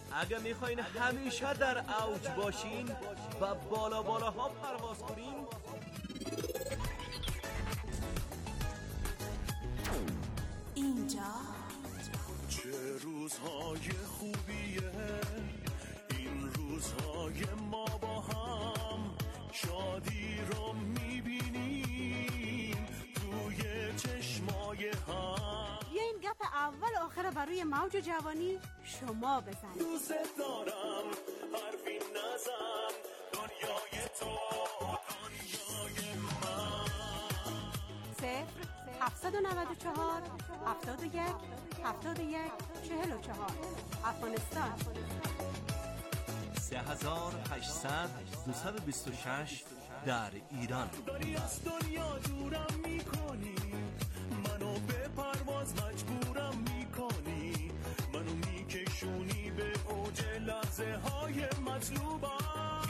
اگه میخواین همیشه در اوج باشین و بالاها پرواز کنین، اینجا چه روزهای خوبیه این روزهای ما با هم، شادی رو میبینیم توی چشمای هم. بیاین گپ اول آخر برای موج جوانی شما بزنید. دوست دارم حرفی نزن، دنیای تو دنیای من. 0-794 71 71 44 افغانستان. 3800 226 در ایران. داری از دنیا دورم میکنی، منو به پرواز مجبورم میکنی، منو میکشونی به اوج لحظه های مطلوبم.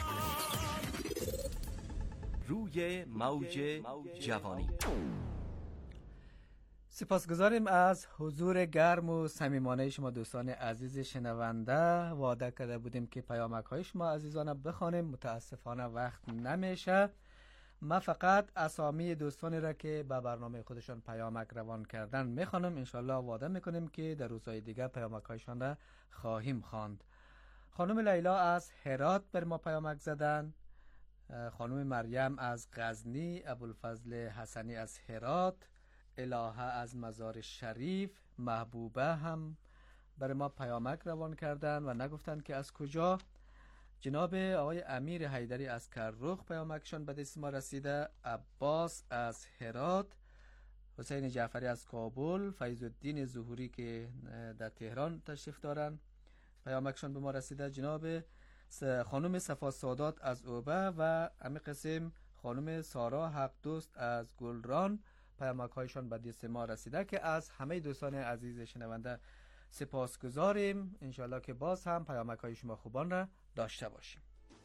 روی موج جوانی. سپاسگزاریم از حضور گرم و صمیمانه شما دوستان عزیز شنونده. وعده کرده بودیم که پیامک های شما عزیزان بخوانیم، متاسفانه وقت نمیشه. من فقط اسامی دوستانی را که به برنامه خودشان پیامک روان کردن میخوانم. انشالله وعده میکنیم که در روزهای دیگه پیامک هایشان را خواهیم خواند. خانم لیلا از هرات بر ما پیامک زدن، خانم مریم از غزنی، ابوالفضل حسنی از هرات، الهه از مزار شریف، محبوبه هم برای ما پیامک روان کردن و نگفتن که از کجا. جناب آقای امیر حیدری از کرخ پیامکشان به دست ما رسیده، عباس از هرات، حسین جعفری از کابل، فیض الدین ظهوری که در تهران تشریف دارن پیامکشان به ما رسیده، جناب خانم صفا سادات از اوبه و امی قسم خانم سارا حق دوست از گلران پیامک هایشان به دست ما رسیده که از همه دوستان عزیز شنونده سپاسگزاریم. انشالله که باز هم پیامک های شما خوبان را داشته باشیم.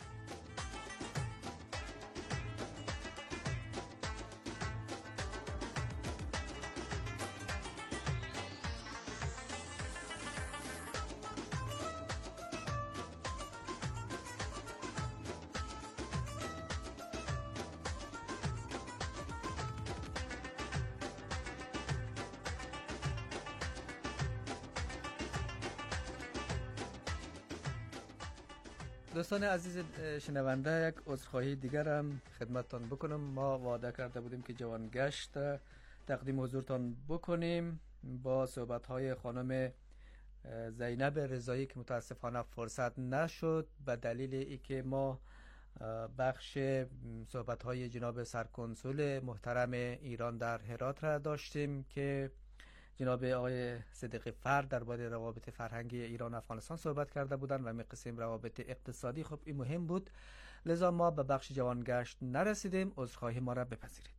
دوستان عزیز شنونده، یک عذرخواهی دیگر هم خدمتتان بکنم. ما وعده کرده بودیم که جوانگشت تقدیم حضورتان بکنیم با صحبت‌های خانم زینب رضایی که متاسفانه فرصت نشد به دلیل اینکه ما بخش صحبت‌های جناب سرکنسول محترم ایران در هرات را داشتیم که جناب آقای صدیقی فرد درباره روابط فرهنگی ایران و افغانستان صحبت کرده بودند و می قسم روابط اقتصادی. خب این مهم بود، لذا ما به بخش جوانگشت نرسیدیم. عذرخواهی ما را بپذیرید.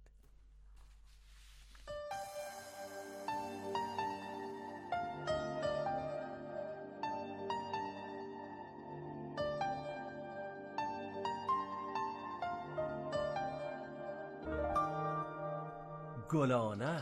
گلانه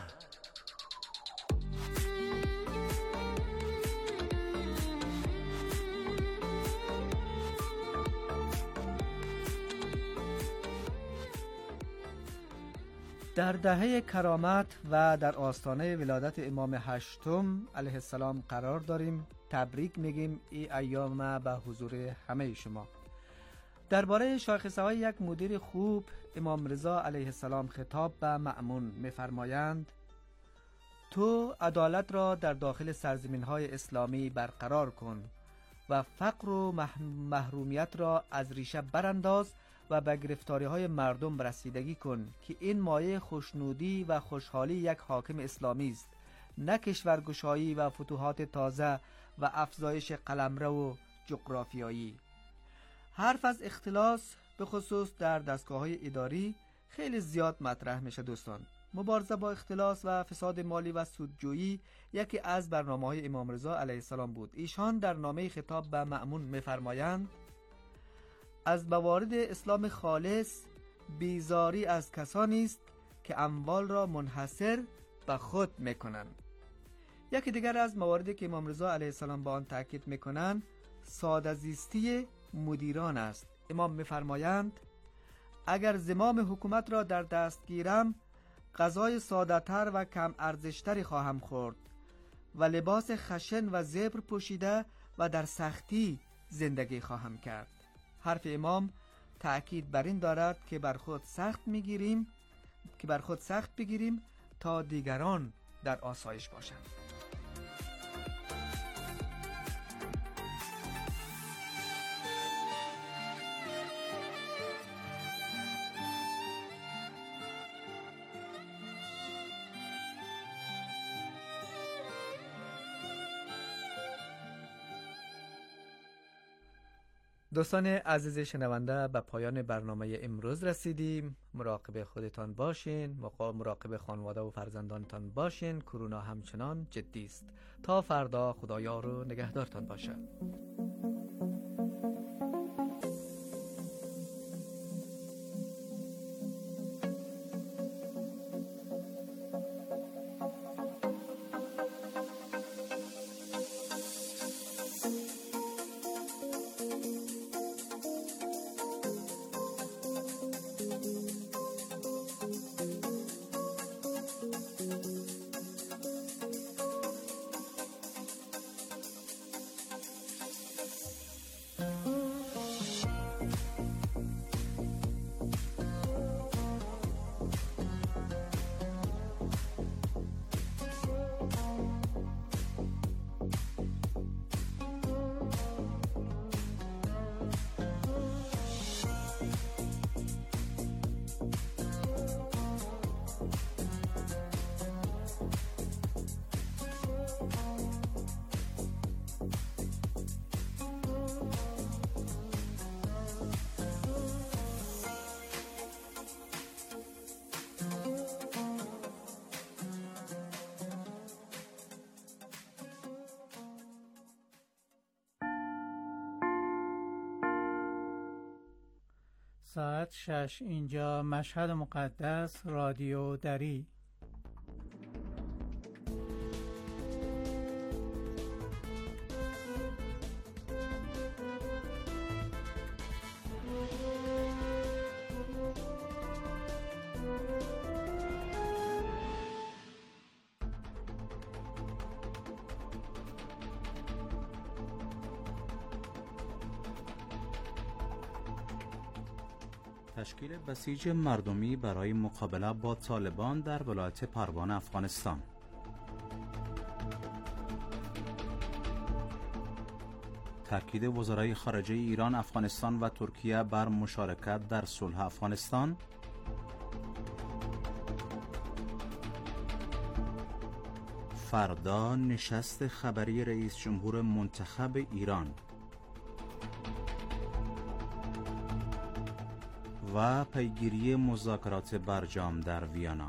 در دهه کرامت و در آستانه ولادت امام هشتم علیه السلام قرار داریم. تبریک میگیم این ایام به حضور همه شما. درباره شاخصه های یک مدیر خوب امام رضا علیه السلام خطاب به مأمون می‌فرمایند: تو عدالت را در داخل سرزمین های اسلامی برقرار کن و فقر و محرومیت را از ریشه برانداز و به گرفتاری های مردم رسیدگی کن که این مایه خوشنودی و خوشحالی یک حاکم اسلامی است، نه کشورگشایی و فتوحات تازه و افزایش قلمرو و جغرافیایی. حرف از اختلاس به خصوص در دستگاه‌های اداری خیلی زیاد مطرح میشه دوستان. مبارزه با اختلاس و فساد مالی و سودجویی یکی از برنامه‌های امام رضا علیه السلام بود. ایشان در نامه خطاب به مأمون می‌فرمایند: از موارد اسلام خالص بیزاری از کسانی است که اموال را منحصر به خود میکنند. یکی دیگر از مواردی که امام رضا علیه السلام با آن تاکید میکنند ساده زیستی مدیران است. امام می‌فرمایند اگر زمام حکومت را در دست گیرم، غذای ساده‌تر و کم ارزشتری خواهم خورد و لباس خشن و زبر پوشیده و در سختی زندگی خواهم کرد. حرف امام تأکید بر این دارد که بر خود سخت بگیریم تا دیگران در آسایش باشند. دوستان عزیز شنونده، به پایان برنامه امروز رسیدیم. مراقب خودتان باشین، مراقب خانواده و فرزندانتان باشین. کرونا همچنان جدی است. تا فردا خدایار و نگهدارتان باشه. ساعت 6 اینجا مشهد مقدس، رادیو دری. تشکیل بسیج مردمی برای مقابله با طالبان در ولایت پروان افغانستان. تاکید وزرای خارجه ایران، افغانستان و ترکیه بر مشارکت در صلح افغانستان. فردا نشست خبری رئیس جمهور منتخب ایران و پیگیری مذاکرات برجام در ویانا.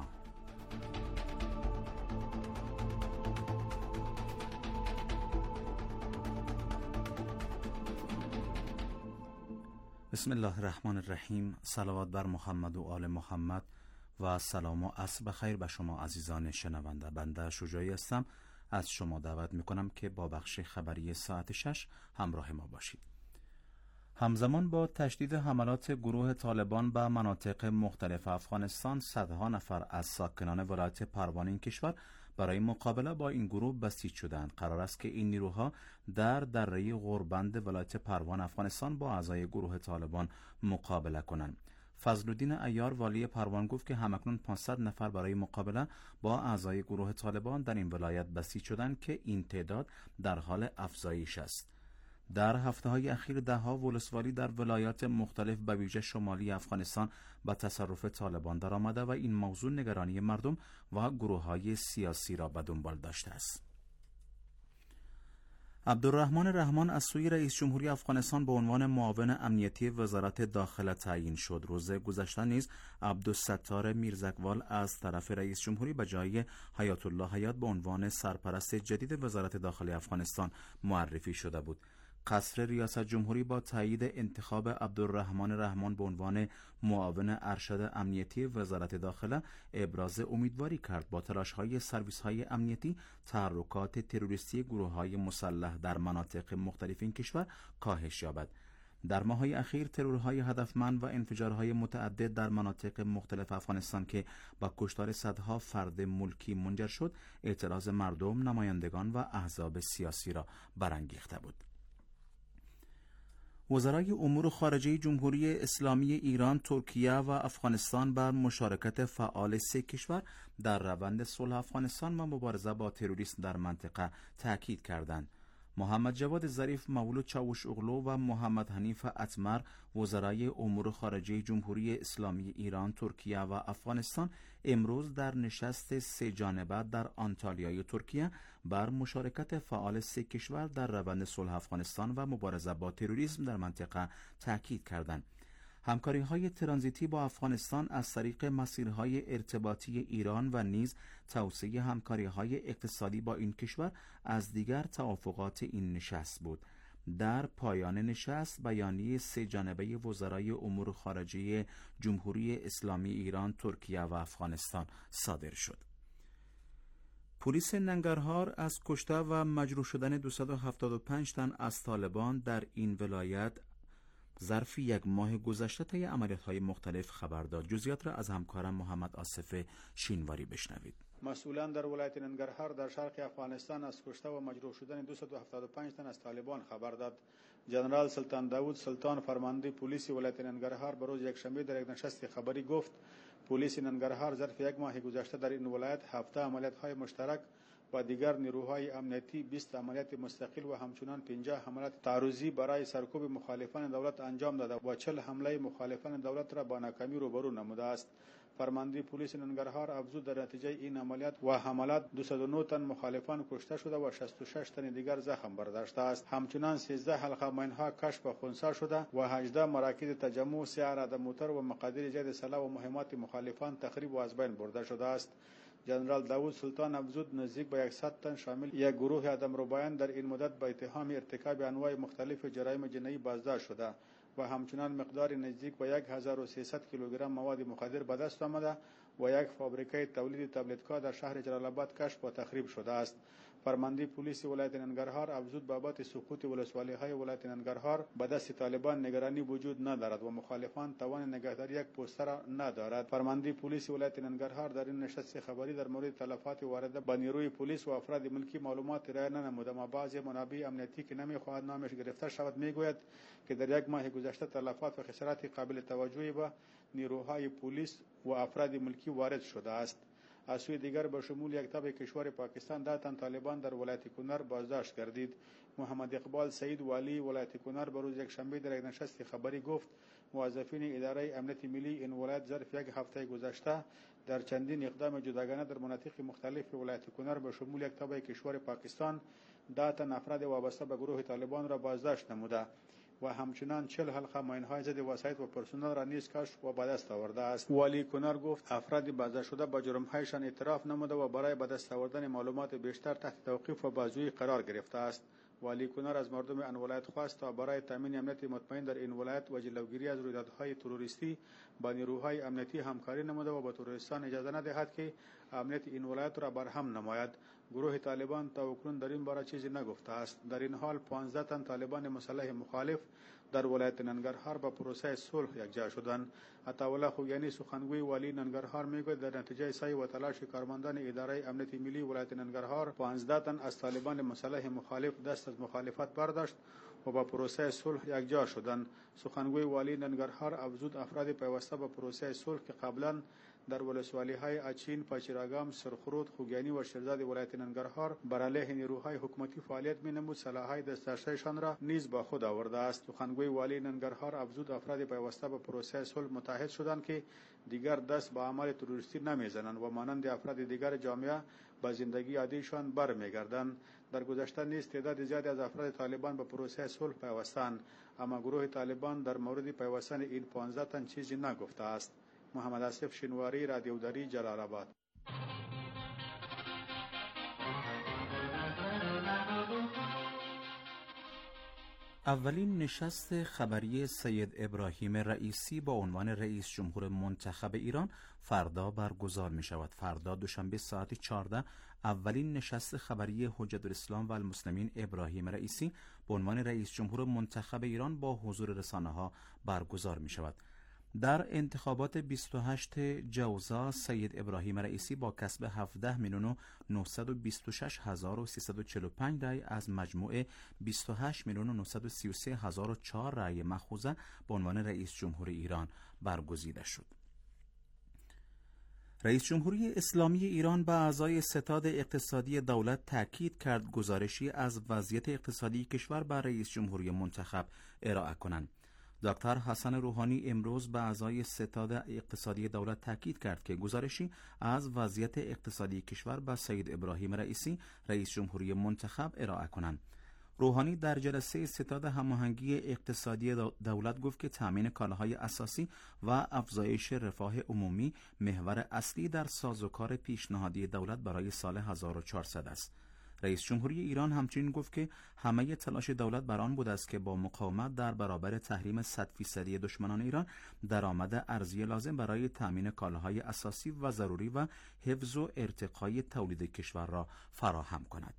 بسم الله الرحمن الرحیم. صلوات بر محمد و آل محمد و سلام و عصر بخیر به شما عزیزان شنونده. بنده شجاعی هستم. از شما دعوت میکنم که با بخش خبری ساعت 6 همراه ما باشید. همزمان با تشدید حملات گروه طالبان به مناطق مختلف افغانستان، صدها نفر از ساکنان ولایت پروان این کشور برای مقابله با این گروه بسیج شدند. قرار است که این نیروها در دره غوربند ولایت پروان افغانستان با اعضای گروه طالبان مقابله کنند. فضلالدین عیار والی پروان گفت که همکنون 500 نفر برای مقابله با اعضای گروه طالبان در این ولایت بسیج شدند که این تعداد در حال افزایش است. در هفته‌های اخیر ده‌ها ولسوالی در ولایات مختلف به ویژه شمالی افغانستان به تصرف طالبان درآمده و این موضوع نگرانی مردم و گروه‌های سیاسی را به دنبال داشته است. عبدالرحمن رحمان از سوی رئیس جمهوری افغانستان به عنوان معاون امنیتی وزارت داخله تعیین شد. روز گذشته نیز عبدالستار میرزکوال از طرف رئیس جمهوری به جای حیات الله حیات به عنوان سرپرست جدید وزارت داخله افغانستان معرفی شده بود. قصر ریاست جمهوری با تایید انتخاب عبدالرحمن رحمان به عنوان معاون ارشد امنیتی وزارت داخله ابراز امیدواری کرد با تلاش‌های سرویس‌های امنیتی تحرکات تروریستی گروه‌های مسلح در مناطق مختلف این کشور کاهش یابد. در ماه‌های اخیر ترورهای هدفمند و انفجارهای متعدد در مناطق مختلف افغانستان که با کشتار صدها فرد ملکی منجر شد، اعتراض مردم، نمایندگان و احزاب سیاسی را برانگیخته بود. وزرای امور خارجه جمهوری اسلامی ایران، ترکیه و افغانستان بر مشارکت فعال سه کشور در روند صلح افغانستان و مبارزه با تروریسم در منطقه تاکید کردند. محمد جواد ظریف، مولود چاوشاغلو و محمد حنیف اتمر، وزرای امور خارجه جمهوری اسلامی ایران، ترکیه و افغانستان امروز در نشست سه جانبه در آنتالیای ترکیه بر مشارکت فعال سه کشور در روند صلح افغانستان و مبارزه با تروریسم در منطقه تاکید کردند. همکاری‌های ترانزیتی با افغانستان از طریق مسیرهای ارتباطی ایران و نیز توسعه همکاری‌های اقتصادی با این کشور از دیگر توافقات این نشست بود. در پایان نشست بیانیه سه جانبه وزرای امور خارجه جمهوری اسلامی ایران، ترکیه و افغانستان صادر شد. پلیس ننگرهار از کشته و مجروح شدن 275 تن از طالبان در این ولایت ظرف یک ماه گذشته طی عملیات‌های مختلف خبر داد. جزئیات را از همکارم محمد آصف شینواری بشنوید. مسئولان در ولایت ننگرهار در شرق افغانستان از کشته و مجروح شدن 275 تن از طالبان خبر داد. جنرال سلطان داوود سلطان، فرمانده پلیس ولایت ننگرهار، به روز یکشنبه در یک نشست خبری گفت پلیس ننگرهار ظرف یک ماه گذشته در این ولایت 7 عملیات‌های مشترک با دیگر نیروهای امنیتی، 20 عملیات مستقل و همچنان 50 حملات تعرضی برای سرکوب مخالفان دولت انجام داده و 40 حمله مخالفان دولت را با ناکامی روبرو نموده است. فرمانده پلیس ننگرهار افزود در نتیجه این عملیات و حملات 209 تن مخالفان کشته شده و 66 تن دیگر زخم برداشته است. همچنان 13 حلقه ماین‌ها کشف و خنثی شده و 18 مراکز تجمع، 3 اراده موتر و مقادیر زیاد سلاح و مهمات مخالفان تخریب و از بین برده شده است. جنرال داوود سلطان افزود نزدیک به 100 تن شامل یک گروه آدمربایان در این مدت به اتهام ارتکاب انواع مختلف جرایم جنایی بازداشت شده و همچنان مقدار نزدیک به 1300 کیلوگرم مواد مخدر به دست آمده و یک فابریکه تولید تابلت‌ها در شهر جلال آباد کشف و تخریب شده است. فرمانده پلیس ولایت ننگرهار افزود بابت سقوط ولسوالی‌های ولایت ننگرهار به دست طالبان نگرانی وجود ندارد و مخالفان توان نگهداری یک پوستر ندارد. فرمانده پلیس ولایت ننگرهار در این نشست خبری در مورد تلفات وارده به نیروی پلیس و افراد ملکی معلومات ارائه ننمود، اما بعضی منابع امنیتی که نمی‌خواهد نامش گرفته شود میگوید که در یک ماه گذشته تلفات و خسارات قابل توجهی به نیروهای پلیس و افراد ملکی وارد شده است. از سوی دیگر به شمول یک تبع کشور پاکستان 10 تن طالبان در ولایت کنر بازداشت گردید. محمد اقبال سعید والی ولایت کنر به روز یکشنبه در یک نشست خبری گفت موظفین اداره امنیت ملی این ولایت ظرف یک هفته گذشته در چندین اقدام جداگانه در مناطق مختلف ولایت کنر به شمول یک تبع کشور پاکستان 10 تن افراد وابسته به گروه طالبان را بازداشت نموده و همچنان 40 حلقه ماین‌های ضد وسایط و پرسنل را نیز کشف و به دست آورده است. والی کنر گفت افراد بازداشت شده با جرم‌هایشان اعتراف نموده و برای به دست آوردن معلومات بیشتر تحت توقیف و بازجویی قرار گرفته است. والی کنر از مردم آن ولایت خواست تا برای تامین امنیت مطمئن در این ولایت و جلوگیری از رویدادهای تروریستی با نیروهای امنیتی همکاری نموده و به تروریستان اجازه ندهد که امنیت این ولایت را برهم نماید. گروه طالبان تا اکنون در این باره چیزی نگفته است. در این حال 15 تن طالبان مسلح مخالف در ولایت ننگرهار با پروسه صلح یکجا شدند. عطاالله خوگیانی سخنگوی والی ننگرهار میگوید در نتیجه سعی و تلاش کارمندان اداره امنیت ملی ولایت ننگرهار 15 تن از طالبان مسلح مخالف دست از مخالفت برداشت و با پروسه صلح یکجا شدند. سخنگوی والی ننگرهار افزود افراد پیوسته به پروسه صلح که قبلا در ولسوالی‌های اچین، پاچیراگام، سرخرود، خوگیانی و شیرزاد ولایت ننگرهار بر علیه نیروهای حکومتی فعالیت می‌نمود، سلاح‌های دسترسیشان را نیز با خود آورده است. سخنگوی والی ننگرهار افزود افراد پیوسته به پروسه صلح متحد شدند که دیگر دست به اعمال تروریستی نمی‌زنند و مانند افراد دیگر جامعه به زندگی عادیشان برمیگردند. در گذشته نیز تعداد زیادی از افراد طالبان به پروسه صلح پیوستند، اما گروه طالبان در مورد پیوستن این 15 تن چیزی نگفته است. محمد آصف شینواری، رادیو دری، جلال آباد. اولین نشست خبری سید ابراهیم رئیسی با عنوان رئیس جمهور منتخب ایران فردا برگزار می شود. فردا دوشنبه ساعت 14 اولین نشست خبری حجت الاسلام و المسلمین ابراهیم رئیسی به عنوان رئیس جمهور منتخب ایران با حضور رسانه ها برگزار می شود. در انتخابات 28 جوزا سید ابراهیم رئیسی با کسب 17,926,345 رأی از مجموع 28,933,004 رأی مأخوذه به عنوان رئیس جمهور ایران برگزیده شد. رئیس جمهوری اسلامی ایران به اعضای ستاد اقتصادی دولت تاکید کرد گزارشی از وضعیت اقتصادی کشور به رئیس جمهوری منتخب ارائه کنند. دکتر حسن روحانی امروز به اعضای ستاد اقتصادی دولت تاکید کرد که گزارشی از وضعیت اقتصادی کشور به سید ابراهیم رئیسی رئیس جمهوری منتخب ارائه کنند. روحانی در جلسه ستاد هماهنگی اقتصادی دولت گفت که تامین کالاهای اساسی و افزایش رفاه عمومی محور اصلی در سازوکار پیشنهادی دولت برای سال 1400 است. رئیس جمهوری ایران همچنین گفت که همه تلاش دولت بر آن بوده است که با مقاومت در برابر تحریم 100% دشمنان ایران درآمد ارزی لازم برای تامین کالاهای اساسی و ضروری و حفظ و ارتقای تولید کشور را فراهم کند.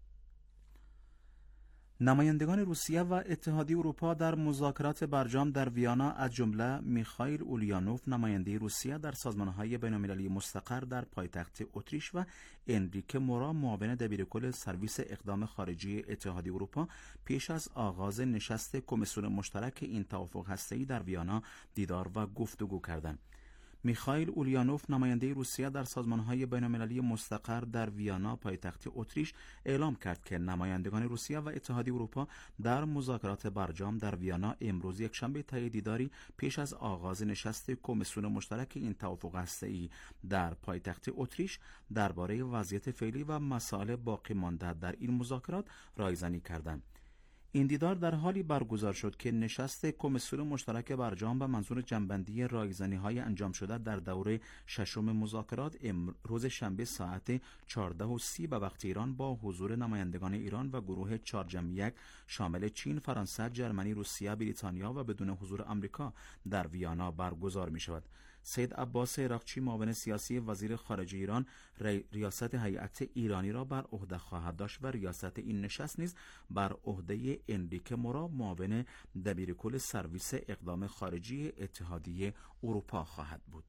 نمایندگان روسیه و اتحادیه اروپا در مذاکرات برجام در ویانا از جمله میخائیل اولیانوف نماینده روسیه در سازمان‌های بین‌المللی مستقر در پایتخت اتریش و انریکه مورا معاون دبیرکل سرویس اقدام خارجی اتحادیه اروپا پیش از آغاز نشست کمیسیون مشترک این توافق هسته‌ای در ویانا دیدار و گفتگو کردند. میخائیل اولیانوف نماینده روسیه در سازمان‌های بین‌المللی مستقر در ویانا پایتخت اتریش اعلام کرد که نمایندگان روسیه و اتحادیه اروپا در مذاکرات برجام در ویانا امروز یکشنبه طی دیداری پیش از آغاز نشست کمیسیون مشترک این توافق هسته‌ای در پایتخت اتریش درباره وضعیت فعلی و مسائل باقی مانده در این مذاکرات رایزنی کردند. این دیدار در حالی برگزار شد که نشست کمیسیون مشترک برجام به منظور جنببندی رایزنی‌های انجام شده در دوره ششم مذاکرات روز شنبه ساعت 14:30 به وقت ایران با حضور نمایندگان ایران و گروه 4+1 شامل چین، فرانسه، جرمنی، روسیه، بریتانیا و بدون حضور آمریکا در ویانا برگزار می شود. سید عباس عراقچی معاون سیاسی وزیر خارجه ایران ریاست هیئت ایرانی را بر عهده خواهد داشت و ریاست این نشست نیز بر عهده انریکه مورا معاون دبیرکل سرویس اقدام خارجی اتحادیه اروپا خواهد بود.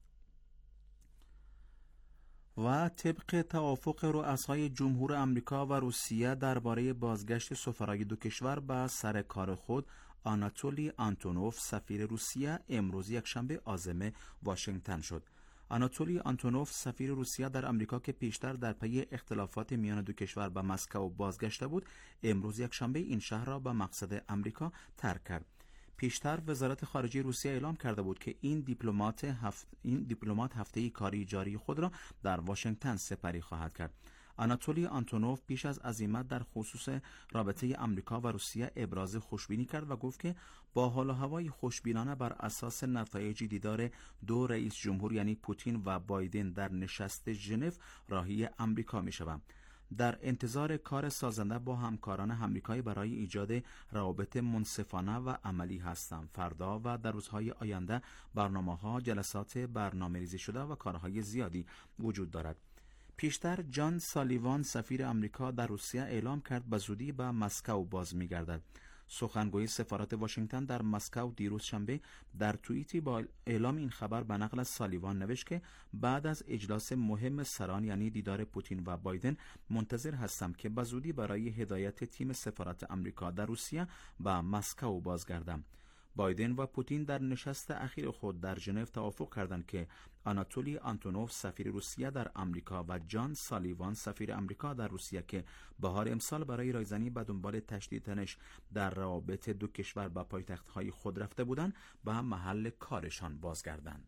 و طبق توافق رؤسای جمهور آمریکا و روسیه درباره بازگشت سفرای دو کشور به سر کار خود، آناتولی آنتونوف سفیر روسیه امروز یکشنبه عازم واشنگتن شد. آناتولی آنتونوف سفیر روسیه در آمریکا که پیشتر در پی اختلافات میان دو کشور به مسکو بازگشته بود، امروز یکشنبه این شهر را به مقصد آمریکا ترک کرد. پیشتر وزارت خارجه روسیه اعلام کرده بود که این دیپلمات هفته کاری جاری خود را در واشنگتن سپری خواهد کرد. آناتولی آنتونوف پیش از عزیمت در خصوص رابطه آمریکا و روسیه ابراز خوشبینی کرد و گفت که با حال و هوای خوشبینانه بر اساس نتایج دیدار دو رئیس جمهور یعنی پوتین و بایدن در نشست ژنو راهی آمریکا می‌شوم. در انتظار کار سازنده با همکاران آمریکایی برای ایجاد روابط منصفانه و عملی هستم. فردا و در روزهای آینده برنامه‌ها، جلسات برنامه‌ریزی شده و کارهای زیادی وجود دارد. پیشتر جان سالیوان سفیر آمریکا در روسیه اعلام کرد به زودی به مسکو باز می‌گردد. سخنگوی سفارت واشنگتن در مسکو دیروز شنبه در توییتی با اعلام این خبر به نقل از سالیوان نوشت که بعد از اجلاس مهم سران یعنی دیدار پوتین و بایدن منتظر هستم که به زودی برای هدایت تیم سفارت آمریکا در روسیه به مسکو بازگردم. بایدن و پوتین در نشست اخیر خود در ژنو توافق کردند که آناتولی آنتونوف سفیر روسیه در آمریکا و جان سالیوان سفیر آمریکا در روسیه که بهار امسال برای رایزنی به دنبال تشدید تنش در روابط دو کشور به پایتخت‌های خود رفته بودند به محل کارشان بازگردند.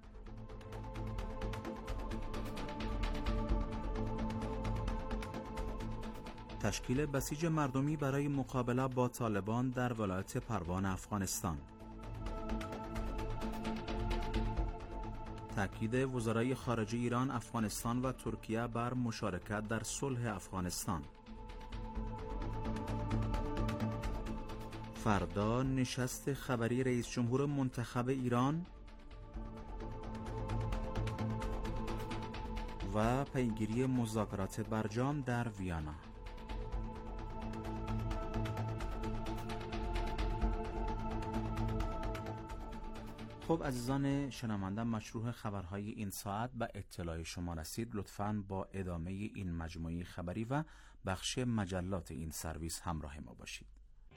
تشکیل بسیج مردمی برای مقابله با طالبان در ولایت پروان افغانستان. تاکید وزرای خارجه ایران، افغانستان و ترکیه بر مشارکت در صلح افغانستان. فردا نشست خبری رئیس جمهور منتخب ایران و پیگیری مذاکرات برجام در ویانا. خب عزیزان شنونده، مشروع خبرهای این ساعت به اطلاع شما رسید. لطفاً با ادامه این مجموعه خبری و بخش مجلات این سرویس همراه ما باشید.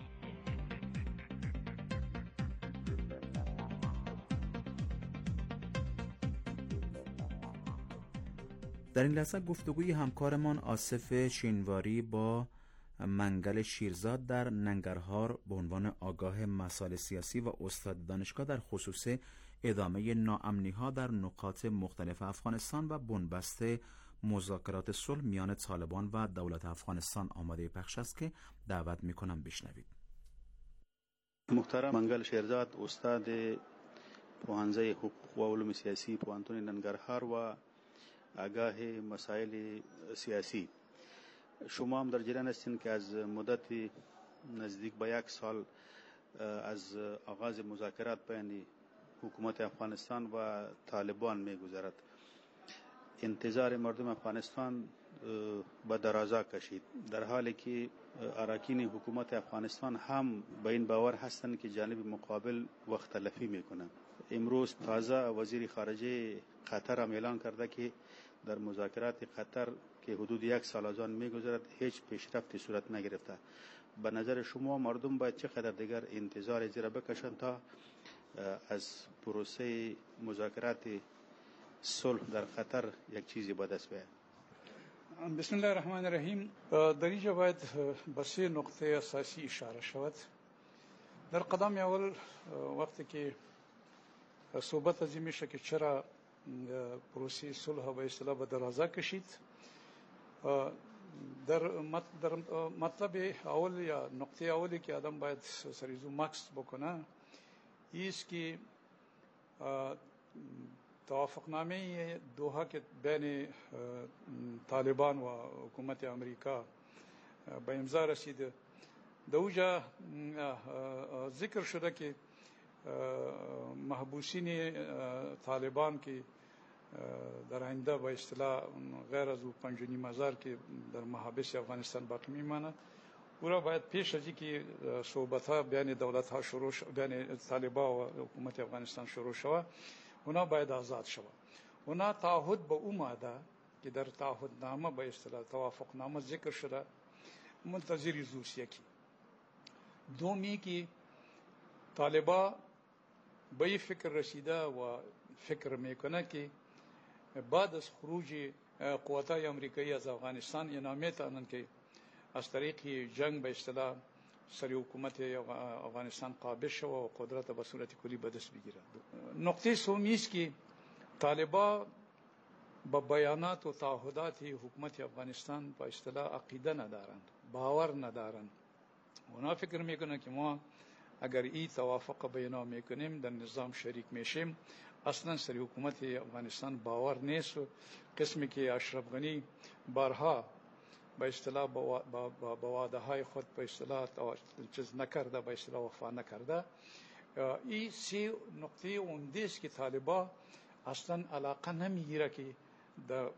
در این لحظه گفتگوی همکارمان آصف شینواری با منگل شیرزاد در ننگرهار به عنوان آگاه مسائل سیاسی و استاد دانشگاه در خصوص ادامه ناامنی‌ها در نقاط مختلف افغانستان و بنبست مذاکرات صلح میان طالبان و دولت افغانستان آماده پخش است که دعوت می‌کنم بشنوید. محترم منگل شیرزاد، استاد پوهنځی حقوق و علوم سیاسی پوهنتون ننگرهار و آگاه مسائل سیاسی، شما هم در جریان هستین که از مدت نزدیک به 1 سال از آغاز مذاکرات بین حکومت افغانستان و طالبان می‌گذرد. انتظار مردم افغانستان به درازا کشید، در حالی که اراکین حکومت افغانستان هم به این باور هستند که جانب مقابل وقت تلفی میکنند. امروز تازه وزیر خارجه قطر هم اعلان کرده که در مذاکرات قطر که حدود 1 سال از آن می‌گذرد هیچ پیشرفتی صورت نگرفته. به نظر شما مردم باید چقدر دیگر انتظار زیرا بکشند تا از پروسه مذاکرات صلح در قطر یک چیزی به دست بیاید؟ بسم الله الرحمن الرحیم. در اینجا باید به 3 نقطه اساسی اشاره شود. در قدم اول وقتی که صحبت از این میشه که چرا پروسه صلح به اصطلاح به درازا کشید، در مطلب اول یا نقطه اولی که آدم باید سریزو مکس بکنه ایست که توافقنامه دوحه که بین طالبان و حکومت امریکا به امضا رسیده، در اوجا ذکر شده که محبوسین طالبان که در آینده به اصطلاح غیر از 5,500 که در محابس افغانستان باقی میماند، او را باید پیش از اینکه صحبت‌ها بین دولت‌ها شروع بین طالبان و حکومت افغانستان شروع شود، اونا باید آزاد شود. اونا تعهد به او ماده که در تعهدنامه به اصطلاح توافقنامه ذکر شده منتظر زوس یکی دومی که طالبان به این فکر رسیده و فکر میکنه که بعد از خروج قواتای امریکایی از افغانستان اینا میتونن که از طریق جنگ به اصطلاح سری حکومت افغانستان قابض شود و قدرت به صورت کلی به دست بگیرد. نقطه سومی است که طالبان با بیانات و تعهدات حکومت افغانستان به اصطلاح عقیده ندارند، باور ندارند. اونا فکر میکنن که ما اگر این توافق بینا میکنیم در نظام شریک میشیم، اصلا سری حکومت افغانستان باور نیست و قسمی که اشرف غنی بارها به اصطلاح با وعده های خود به اصطلاح چیز نکرده، به اصطلاح وفا نکرده. این 3 نقطه عمده است که طالبان اصلا علاقه نمیگیره که در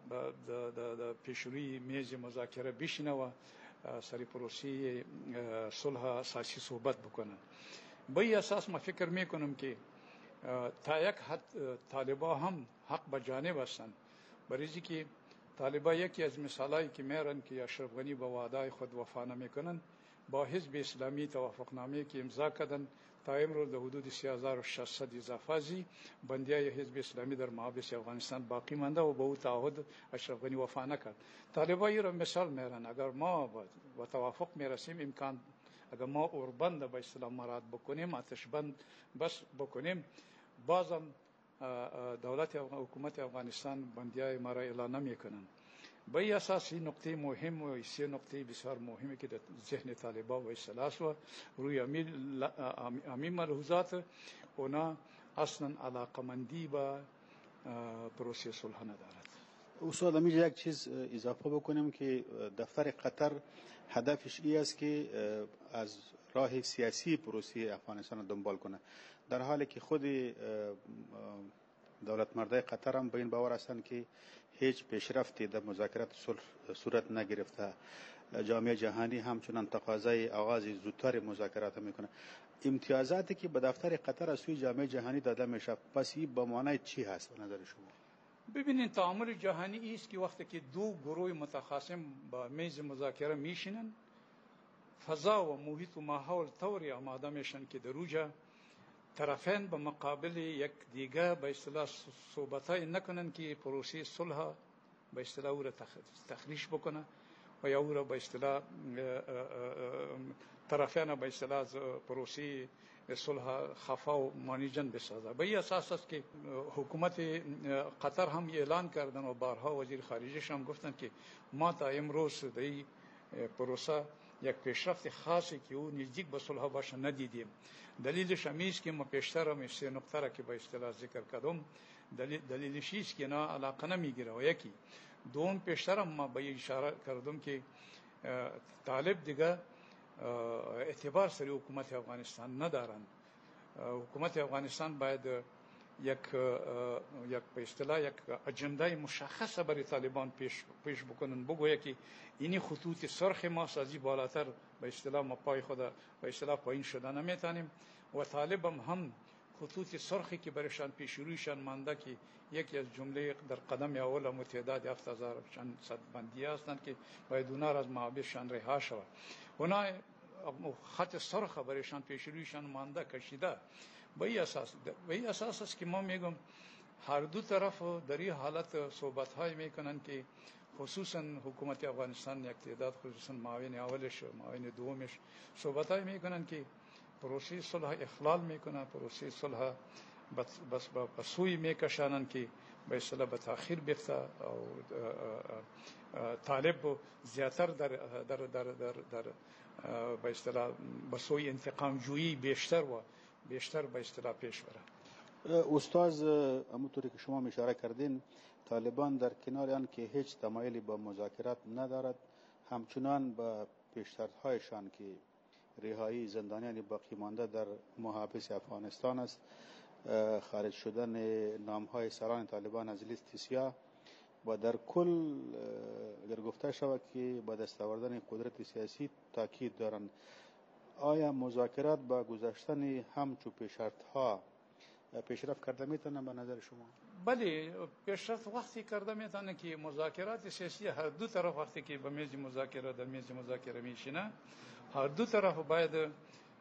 پیشروی میز مذاکره بشینه و سری پروسه صلح اساسی صحبت بکنه. به این اساس ما فکر میکنم که تا یک حد طالبان هم حق به جانب هستند، برای که طالبان یکی از مثالایی که میرن که اشرف غنی با وعده خود وفا نمیکنن، با حزب اسلامی توافقنامه که امضا کردن تا امروز در حدود 3600 اضافه بندیای حزب اسلامی در محابس افغانستان باقی مانده و به او تعهد اشرف غنی وفا نکرد. طالبان را مثال میرن، اگر ما با توافق میرسیم امکان اگر ما اوربند به اصطلاح مراد بکنیم، آتش بند بس بکنیم، بازم دولت حکومت افغانستان بندیای ما را اعلان نمیکنن. به این اساس این نقطه مهم و 3 نقطه بسیار مهمی که در ذهن طالبان و اصطلاح و روی همین ملحوظات اونا اصلا علاقمندی با پروسه صلح ندارد. استاد همینجا یک چیز اضافه بکنیم که دفتر قطر هدفش ای است که از راه سیاسی پروسه افغانستان دنبال کنه، در حالی که خود دولت مردای قطر هم به این باور هستند که هیچ پیشرفتی در مذاکرات صلح صورت نگرفته. جامعه جهانی همچنان تقاضای آغاز زودتر مذاکرات میکنه. امتیازاتی که به دفتر قطر از سوی جامعه جهانی داده میشه، پس این به معنای چی هست به نظر شما؟ ببینید تعامل جهانی است که وقتی که دو گروه متخاصم با میز مذاکره میشینن، فضا و محیط و ماحول طوری آماده میشن که در اوجا طرفین به مقابل یک دیگه به اصطلاح صحبتای نکنن که پروسه صلح به اصطلاح او را تخریش بکنه و یا او را به اصطلاح طرفین به اصطلاح پروسه صلح خفا و مانیجن بسازه. به این اساس است که حکومت قطر هم اعلان کردن و بارها وزیر خارجه‌اش هم گفتن که ما تا امروز در این پروسه یک پیشرفت خاصی که او نزدیک به صلح باشه ندیدیم. دلیلش همیست که ما پیشتر هم سه نقطه را که به اصطلاح ذکر کردم، دلیلش است که اینا علاقه نمیگیره. و یکی دوم پیشتر هم ما به اشاره کردم که طالب دیگه اعتبار سری حکومت افغانستان ندارند. حکومت افغانستان باید یک به اصطلاح یک اجنده مشخصه برای طالبان پیش بکنن، بگویه که اینی خطوط سرخ ما سازی بالاتر به اصطلاح ما پای خود به اصطلاح پایین شدن نمیتونیم. و طالب هم خطوط سرخی که برایشان پیش رویشان مانده که یکی از جمله در قدم اول متعدد 7500 بندی هستند که باید اونا را از محابسشان رها شود. اونا خط سرخ برایشان پیش رویشان مانده کشیده. به این اساس است که ما میگم هر دو طرف در این حالت صحبت های میکنن که خصوصا حکومت افغانستان یک تعداد خصوصا معاون اولش و معاون دومش صحبت های میکنن که پروسه صلح اخلال میکنن، پروسه صلح بس سوی میکشانن که به اصطلاح به تاخیر بیفته او طالب زیاتر در به اصطلاح به سوی انتقام جویی بیشتر به اصطلاح پیش بره. استاد همونطوری که شما اشاره کردین، طالبان در کنار آن که هیچ تمایلی به مذاکرات ندارد، همچنان به پیشنهادهایشان که رهایی زندانیان باقی مانده در محابس افغانستان است، خارج شدن نامهای سران طالبان از لیست سیاه و در کل اگر گفته شود که با دست آوردن قدرت سیاسی تاکید دارند. آیا مذاکرات با گذاشتن همچو پیشرفت‌ها پیشرفت کرده میتونه به نظر شما؟ بله، پیشرفت وقتی کرده میتونه که مذاکرات سیاسی هر دو طرف وقتی که به میز مذاکره در میز مذاکره میشینه، هر دو طرف باید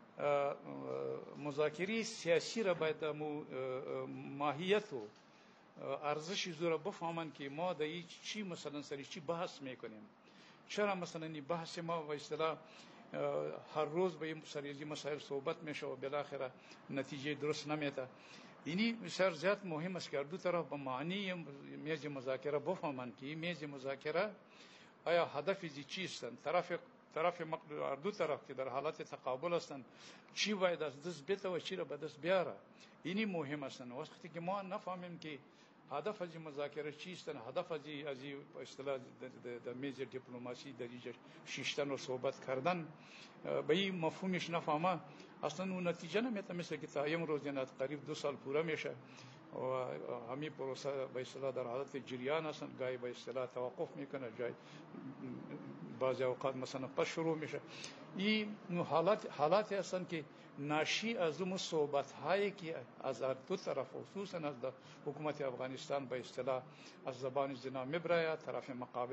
مذاکره سیاسی را باید ماهیت و ارزش زور بفهمن که ما در چی مثلا سری چی بحث میکنیم. چرا مثلا این بحث ما به اصطلاح هر روز به این سریزی مسائل صحبت میشه و بالاخره نتیجه درست نمیده. اینی بسیار زیاد مهم است که دو طرف به معنی میز مذاکره بفهمن که این میز مذاکره آیا هدف چیست، طرف دو طرف که در حالت تقابل هستند چی باید از دست بیته و چی را به دست بیاره. اینی مهم است. وقتی که ما نفهمیم که هدف از مذاکره چیست، هدف از اصطلاح در میز دیپلماسی در اینجا شیشتن و صحبت کردن به این مفهومش نفهمه، اصلا اون نتیجه نمیده. مثل که تا امروز یعنی قریب 2 سال پوره میشه و همین پروسه به اصطلاح در حالت جریان هستن، گاهی به اصطلاح توقف میکنه، جای بعضی اوقات مثلا پس شروع میشه. این حالات هستن که ناشی از اون صحبت هایی که از دو طرف خصوصا از حکومت افغانستان به اصطلاح از زبان زنا میبره، طرف مقابل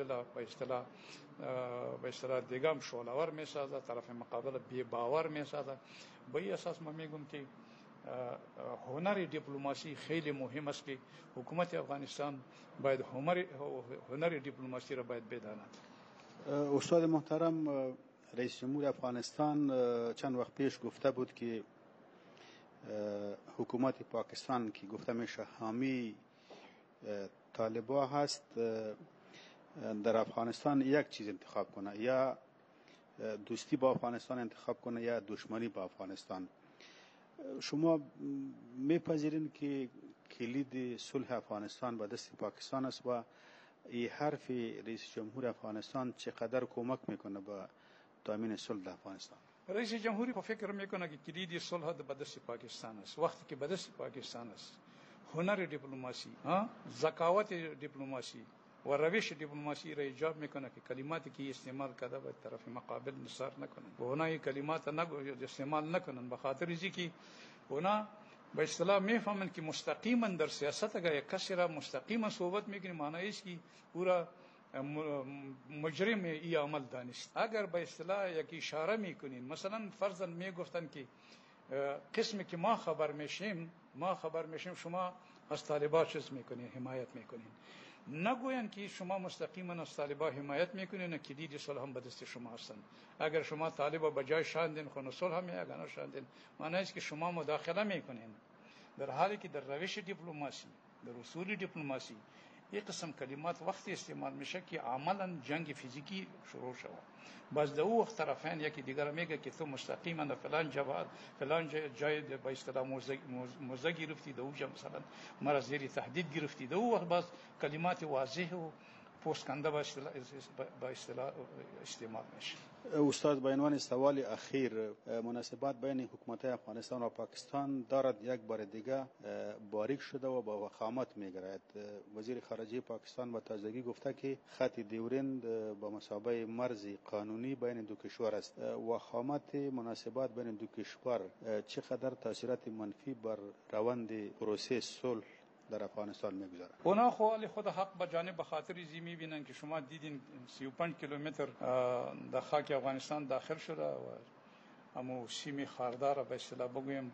به اصطلاح دیگه شعله‌ور میسازه، طرف مقابل بی باور میسازه. به این اساس ما میگم که هنر دیپلماسی خیلی مهم است که حکومت افغانستان باید هنر دیپلماسی را باید بداند. استاد محترم، رئیس جمهور افغانستان چند وقت پیش گفته بود که حکومت پاکستان که گفته میشه حامی طالبان هست، در افغانستان یک چیز انتخاب کنه، یا دوستی با افغانستان انتخاب کنه یا دشمنی با افغانستان. شما میپذیرین که کلید صلح افغانستان با دست پاکستان است و این حرف رئیس جمهور افغانستان چقدر کمک میکنه به تامین صلح در افغانستان؟ رئیس جمهوری په فکر میکنه که کلید صلح د بدست پاکستان است. وقتی که بدست پاکستان است، هنر دیپلماسی، ذکاوت دیپلماسی و روش دیپلماسی را ایجاب میکنه که کلماتی که استعمال کرده به طرف مقابل نثار نکنن و اونها کلمات استعمال نکنن، به خاطر اینکه اونها به اصطلاح میفهمن که مستقیما در سیاست اگر یک کسی را مستقیما صحبت میکنه معنی است که او را مجرم ای عمل دانست. اگر به اصطلاح یک اشاره میکنین، مثلا فرضاً میگفتن که قسمی که ما خبر میشیم شما از طالبان چیز میکنین، حمایت میکنین، نگوین که شما مستقیما از طالبان حمایت میکنین و کلید صلح هم به دست شما هستند. اگر شما طالبان به جای شاندین خون صلح هم اگر نشاندین، معنی است که شما مداخله میکنین، در حالی که در روش دیپلماسی، در اصول دیپلماسی یک قسم کلمات وقتی استعمال میشه که عملا جنگ فیزیکی شروع شود. باز در اون وقت طرفین یکی دیگر میگه که تو مستقیما در فلان جای به اصطلاح موزه گرفتی، در اونجا مثلا مرا زیر تهدید گرفتی، در اون وقت باز کلمات واضح و پوست کنده به اصطلاح استعمال میشه. استاد، به عنوان سوال اخیر، مناسبات بین حکومت افغانستان و پاکستان دارد یک بار دیگه باریک شده و با وخامت میگرد. وزیر خارجه پاکستان با تازگی گفته که خط دیورند با مثابه مرز قانونی بین دو کشور است. وخامت مناسبات بین دو کشور چقدر تاثیرات منفی بر روند پروسه صلح در افغانستان میگذاره؟ اونا خود حق به جانب خاطر زی میبینن که شما دیدین 35 کیلومتر در خاک افغانستان داخل شده و همو سیمی خاردار به اصطلاح بگویم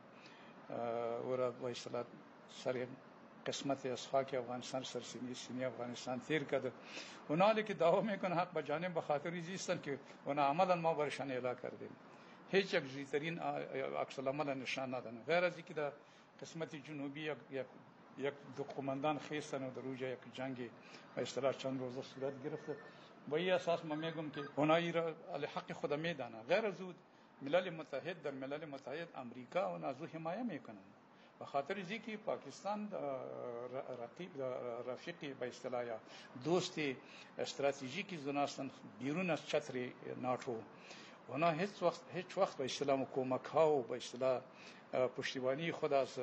و به اصطلاح سر قسمت از خاک افغانستان سرسینی افغانستان تیر کرده. اونا که دعوا میکنن حق به جانب به خاطر زی هستن که اونا عملا ما برشان اعلام کردیم، هیچ یک زیترین عکس العمل نشان ندادن، غیر از اینکه در قسمت جنوبی یک دو قماندان خیستن و در اونجا یک جنگ به اصطلاح چند روزه صورت گرفته. با این اساس من میگم که اونایی را علی حق خود میدانه. غیر از اون ملل متحد، در ملل متحد امریکا و از او حمایت میکنن، به خاطر اینکه پاکستان رقیب رفیقی به اصطلاح دوست استراتژیکی زناستن بیرون از چتر ناتو. اونا هیچ وقت به اصطلاح کمک ها و به اصطلاح پشتیبانی خود از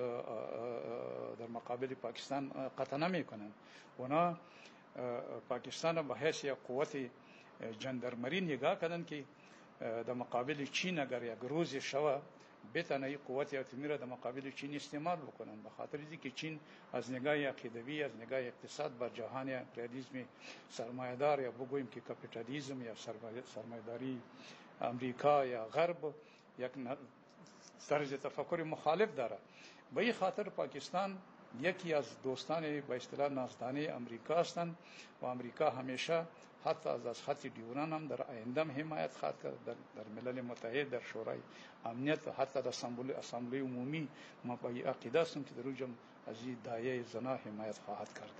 در مقابل پاکستان قطع نمیکنن. اونا پاکستان به حیث یک قوت جندرمری نگاه کردن که در مقابل چین اگر یک روز شوه بتونه این قوت اتمی را در مقابل چین استعمال بکنن، به خاطر اینکه چین از نگاه عقیدوی، از نگاه اقتصاد بر جهان امپریالیسم سرمایه‌دار یا بگوییم که کاپیتالیسم یا سرمایه‌داری امریکا یا غرب یک طرز تفکر مخالف داره. به این خاطر پاکستان یکی از دوستان به اصطلاح نازدانه امریکا هستند و امریکا همیشه حتی از خط دیوران هم در آینده حمایت خواهد کرد، در ملل متحد، در شورای امنیت، حتی در اسامبله عمومی. ما با این عقیده هستم که در اونجا از این دایه زنا حمایت خواهد کرد.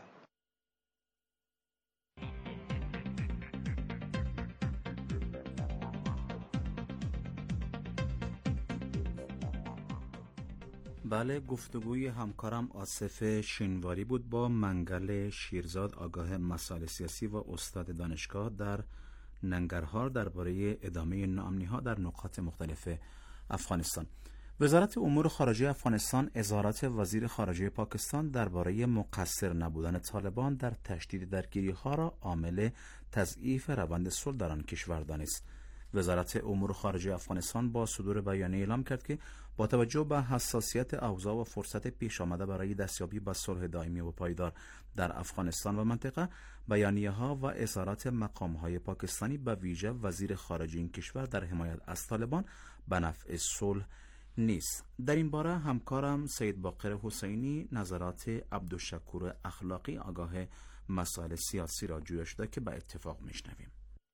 بله، گفتگوی همکارم آصف شینواری بود با منگل شیرزاد، آگاه مسائل سیاسی و استاد دانشگاه در ننگرهار درباره ادامه ناامنی‌ها در نقاط مختلف افغانستان. وزارت امور خارجه افغانستان اظهارات وزیر خارجه پاکستان درباره مقصر نبودن طالبان در تشدید درگیری‌ها را عامل تضعیف روند صلح در آن کشور دانست. وزارت امور خارجه افغانستان با صدور بیانیه اعلام کرد که با توجه به حساسیت اوضاع و فرصت پیش آمده برای دستیابی به صلح دائمی و پایدار در افغانستان و منطقه، بیانیه‌ها و اظهارات مقام‌های پاکستانی به ویژه وزیر خارجه این کشور در حمایت از طالبان به نفع صلح نیست. در این باره همکارم سید باقر حسینی نظرات عبدالشکور اخلاقی، آگاه مسائل سیاسی را جویا شده که به اتفاق میشنویم.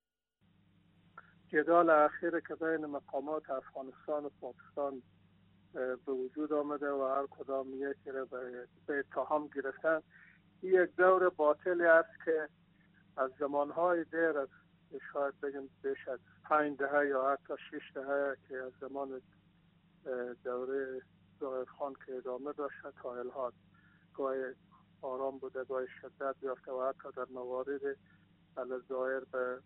جدال اخیر که بین مقامات افغانستان و پاکستان به وجود آمده و هر کدام یکی را به اتهام گرفتن، این یک دور باطلی است که از زمانهای دیر، از شاید بگیم بیش از 5 دهه یا حتی 6 دهه که از زمان دوره ظاهرخان که ادامه داشت تا الحاد، گاهی آرام بوده، گاهی شدت یافته و حتی در موارد الظاهر به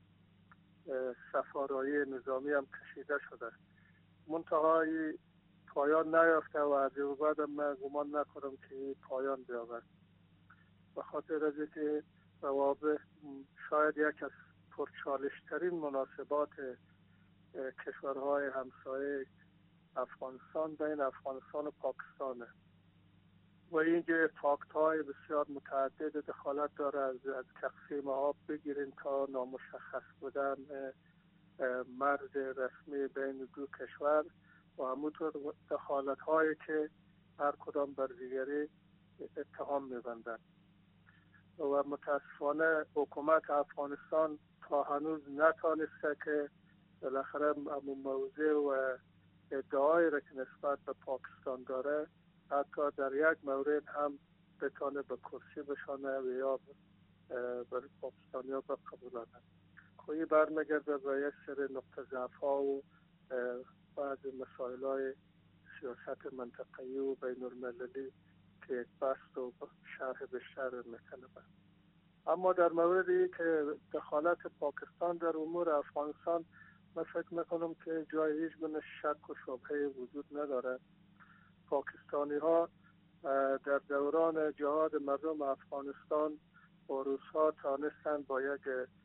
سفارایی نظامی هم کشیده شده. منتهای پایان نیافته و از این بعد من گمان نکنم که پایان بیاورد. به خاطر از اینکه روابط شاید یک از پرچالشترین مناسبات کشورهای همسایه افغانستان بین افغانستان و پاکستانه و اینجا فاکت‌های بسیار متعدد دخالت داره، از تقسیم آب بگیرین تا نامشخص بودن مرز رسمی بین دو کشور و همونطور دخالت‌هایی که هر کدام بر دیگری اتهام می‌بندند. و متاسفانه حکومت افغانستان تا هنوز نتانسته که بالاخره همون موضوع و ادعایی را که نسبت به پاکستان داره حتی در یک مورد هم بتانه به کرسی بشانه و یا برای پاکستانی ها بقبولانه. خویی برمیگرده به یک سری نقطه ضعف ها و بعض مسائل های سیاست منطقه‌ای و بین المللی که یک بحث و شرح بیشتر میکنه. اما در موردی که دخالت پاکستان در امور افغانستان من فکر میکنم که جای هیچ گونه شک و شبهه وجود نداره. پاکستانی ها در دوران جهاد مردم افغانستان با روس ها تانستند با یک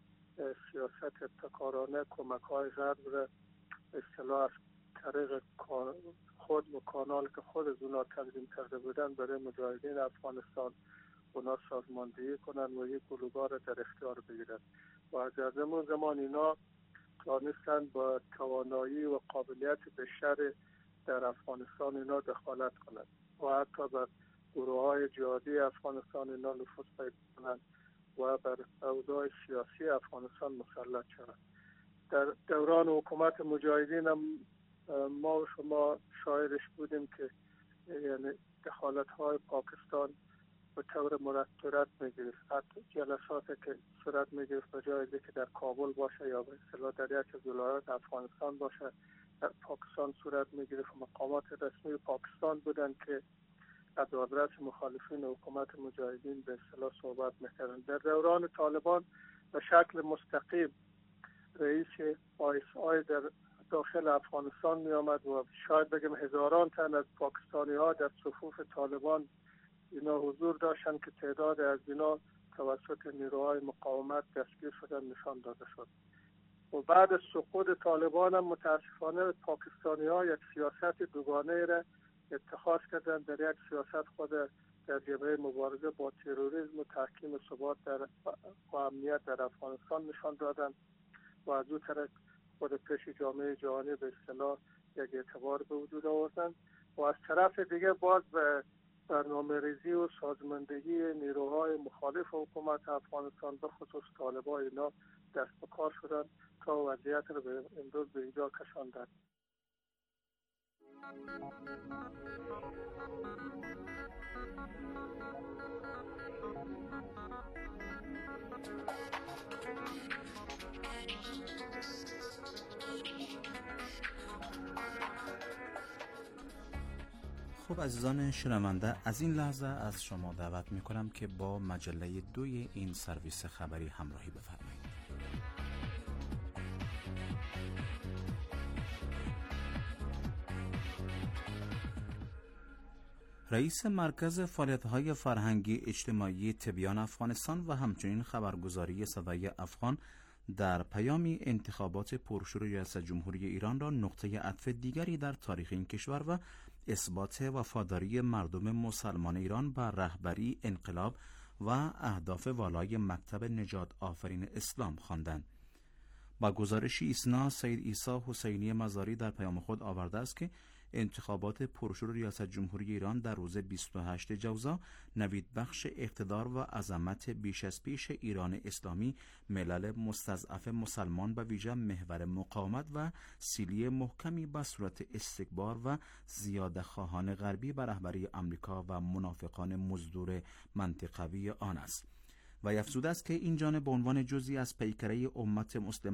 سیاست ابتکارانه کمک های غرب را اصطلاح از طریق خود و کانال که خود از اونا تنظیم کرده بودن برای مجاهدین افغانستان اونا سازماندهی کنن و یک گلوگاه را در اختیار بگیرن و از اون زمان اینا تانستند با توانایی و قابلیت بیشتر در افغانستان اینا دخالت کنند و حتی بر گروه های جهادی افغانستان اینا نفوذ پیدا کنند و بر اوضاع سیاسی افغانستان مسلط شوند. در دوران حکومت مجاهدین هم ما و شما شاهدش بودیم که یعنی دخالت های پاکستان به طور مرتب میگیرد. حتی جلسات که صورت میگیرد به جای که در کابل باشه یا به اصطلاح در یک از ولایات افغانستان باشه در پاکستان صورت میگیرد. مقامات رسمی پاکستان بودن که از آدرس مخالفین حکومت مجاهدین به اصطلاح صحبت میکردن. در دوران طالبان به شکل مستقیم رئیس آی در داخل افغانستان می آمد و شاید بگم هزاران تن از پاکستانی ها در صفوف طالبان اینا حضور داشتن که تعداد از اینا توسط نیروهای مقاومت دستگیر شدن نشان داده شد. و بعد از سقوط طالبان هم متاسفانه پاکستانی ها یک سیاست دوگانه را اتخاذ کردن. در یک سیاست خود در جبهه مبارزه با تروریسم و تحکیم ثبات و امنیت در افغانستان نشان دادن و از اون طرف خود پیش جامعه جهانی به اصطلاح یک اعتبار به وجود آوردن و از طرف دیگه باز به برنامه‌ریزی و سازماندهی نیروهای مخالف حکومت افغانستان به خصوص طالبان اینا دست به کار شدن تا وضعیت رو به امروز به اینجا کشاندن. خب عزیزان شنونده، از این لحظه از شما دعوت می کنم که با مجله 2 این سرویس خبری همراهی بفرمایید. رئیس مرکز فعالیت‌های فرهنگی اجتماعی تبیان افغانستان و همچنین خبرگزاری صدای افغان در پیامی انتخابات پرشور ریاست جمهوری ایران را نقطه عطف دیگری در تاریخ این کشور و اثبات وفاداری مردم مسلمان ایران به رهبری انقلاب و اهداف والای مکتب نجات آفرین اسلام خواندند. با گزارشی اسنا سید عیسی حسینی مزاری در پیام خود آورده است که انتخابات پرشور ریاست جمهوری ایران در روز 28 جوزا نوید بخش اقتدار و عظمت بیش از پیش ایران اسلامی، ملل مستضعف مسلمان به ویژه محور مقاومت و سیلی محکمی به صورت استکبار و زیاده خواهان غربی به رهبری آمریکا و منافقان مزدور منطقوی آن است. و افزوده است که این جانب به عنوان جزئی از پیکره امت مسلمه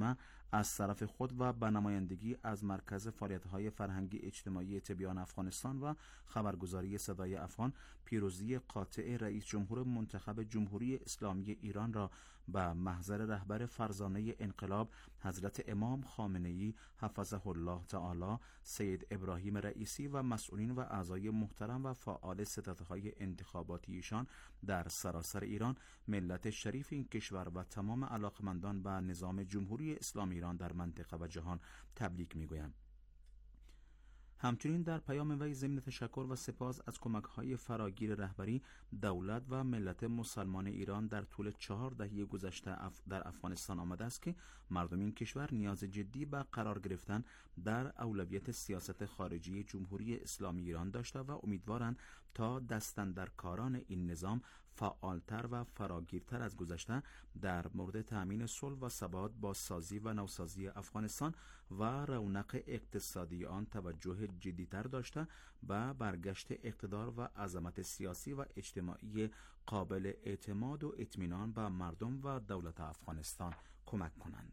از طرف خود و به نمایندگی از مرکز فعالیت‌های فرهنگی اجتماعی تبیان افغانستان و خبرگزاری صدای افغان پیروزی قاطع رئیس جمهور منتخب جمهوری اسلامی ایران را به محضر رهبر فرزانه انقلاب حضرت امام خامنه‌ای حفظه الله تعالی، سید ابراهیم رئیسی و مسئولین و اعضای محترم و فعال ستادهای انتخاباتی ایشان در سراسر ایران، ملت شریف این کشور و تمام علاقمندان به نظام جمهوری اسلامی ایران در منطقه و جهان تبریک میگویم. همچنین در پیام وی ضمن تشکر و سپاس از کمک‌های فراگیر رهبری، دولت و ملت مسلمان ایران در طول 4 دهه گذشته در افغانستان آمده است که مردم این کشور نیاز جدی به قرار گرفتن در اولویت سیاست خارجی جمهوری اسلامی ایران داشته و امیدوارند تا دستاندرکاران این نظام فعالتر و فراگیرتر از گذشته در مورد تأمین صلح و ثبات با سازی و نوسازی افغانستان و رونق اقتصادی آن توجه جدیتر داشته به برگشت اقتدار و عظمت سیاسی و اجتماعی قابل اعتماد و اطمینان به مردم و دولت افغانستان کمک کنند.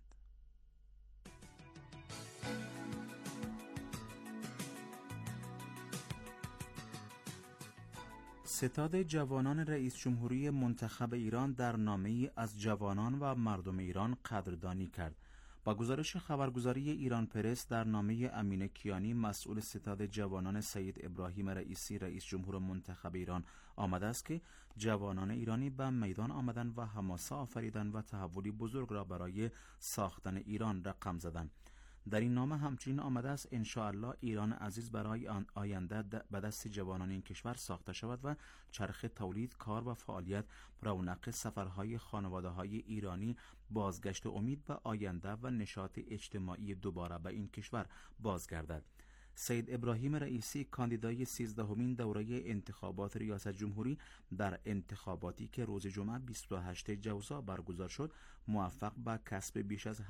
ستاد جوانان رئیس جمهوری منتخب ایران در نامه‌ای از جوانان و مردم ایران قدردانی کرد. با گزارش خبرگزاری ایران پرس، در نامه امینه کیانی مسئول ستاد جوانان سید ابراهیم رئیسی رئیس جمهور منتخب ایران آمده است که جوانان ایرانی به میدان آمدن و حماسه آفریدن و تحولی بزرگ را برای ساختن ایران رقم زدند. در این نامه همچنین آمده است انشاءالله ایران عزیز برای آینده به دست جوانان این کشور ساخته شود و چرخ تولید، کار و فعالیت، رونق سفرهای خانواده‌های ایرانی، بازگشت امید به آینده و نشاط اجتماعی دوباره به این کشور بازگردد. سید ابراهیم رئیسی کاندیدای 13مین دوره انتخابات ریاست جمهوری در انتخاباتی که روز جمعه 28 جوزا برگزار شد، موفق به کسب بیش از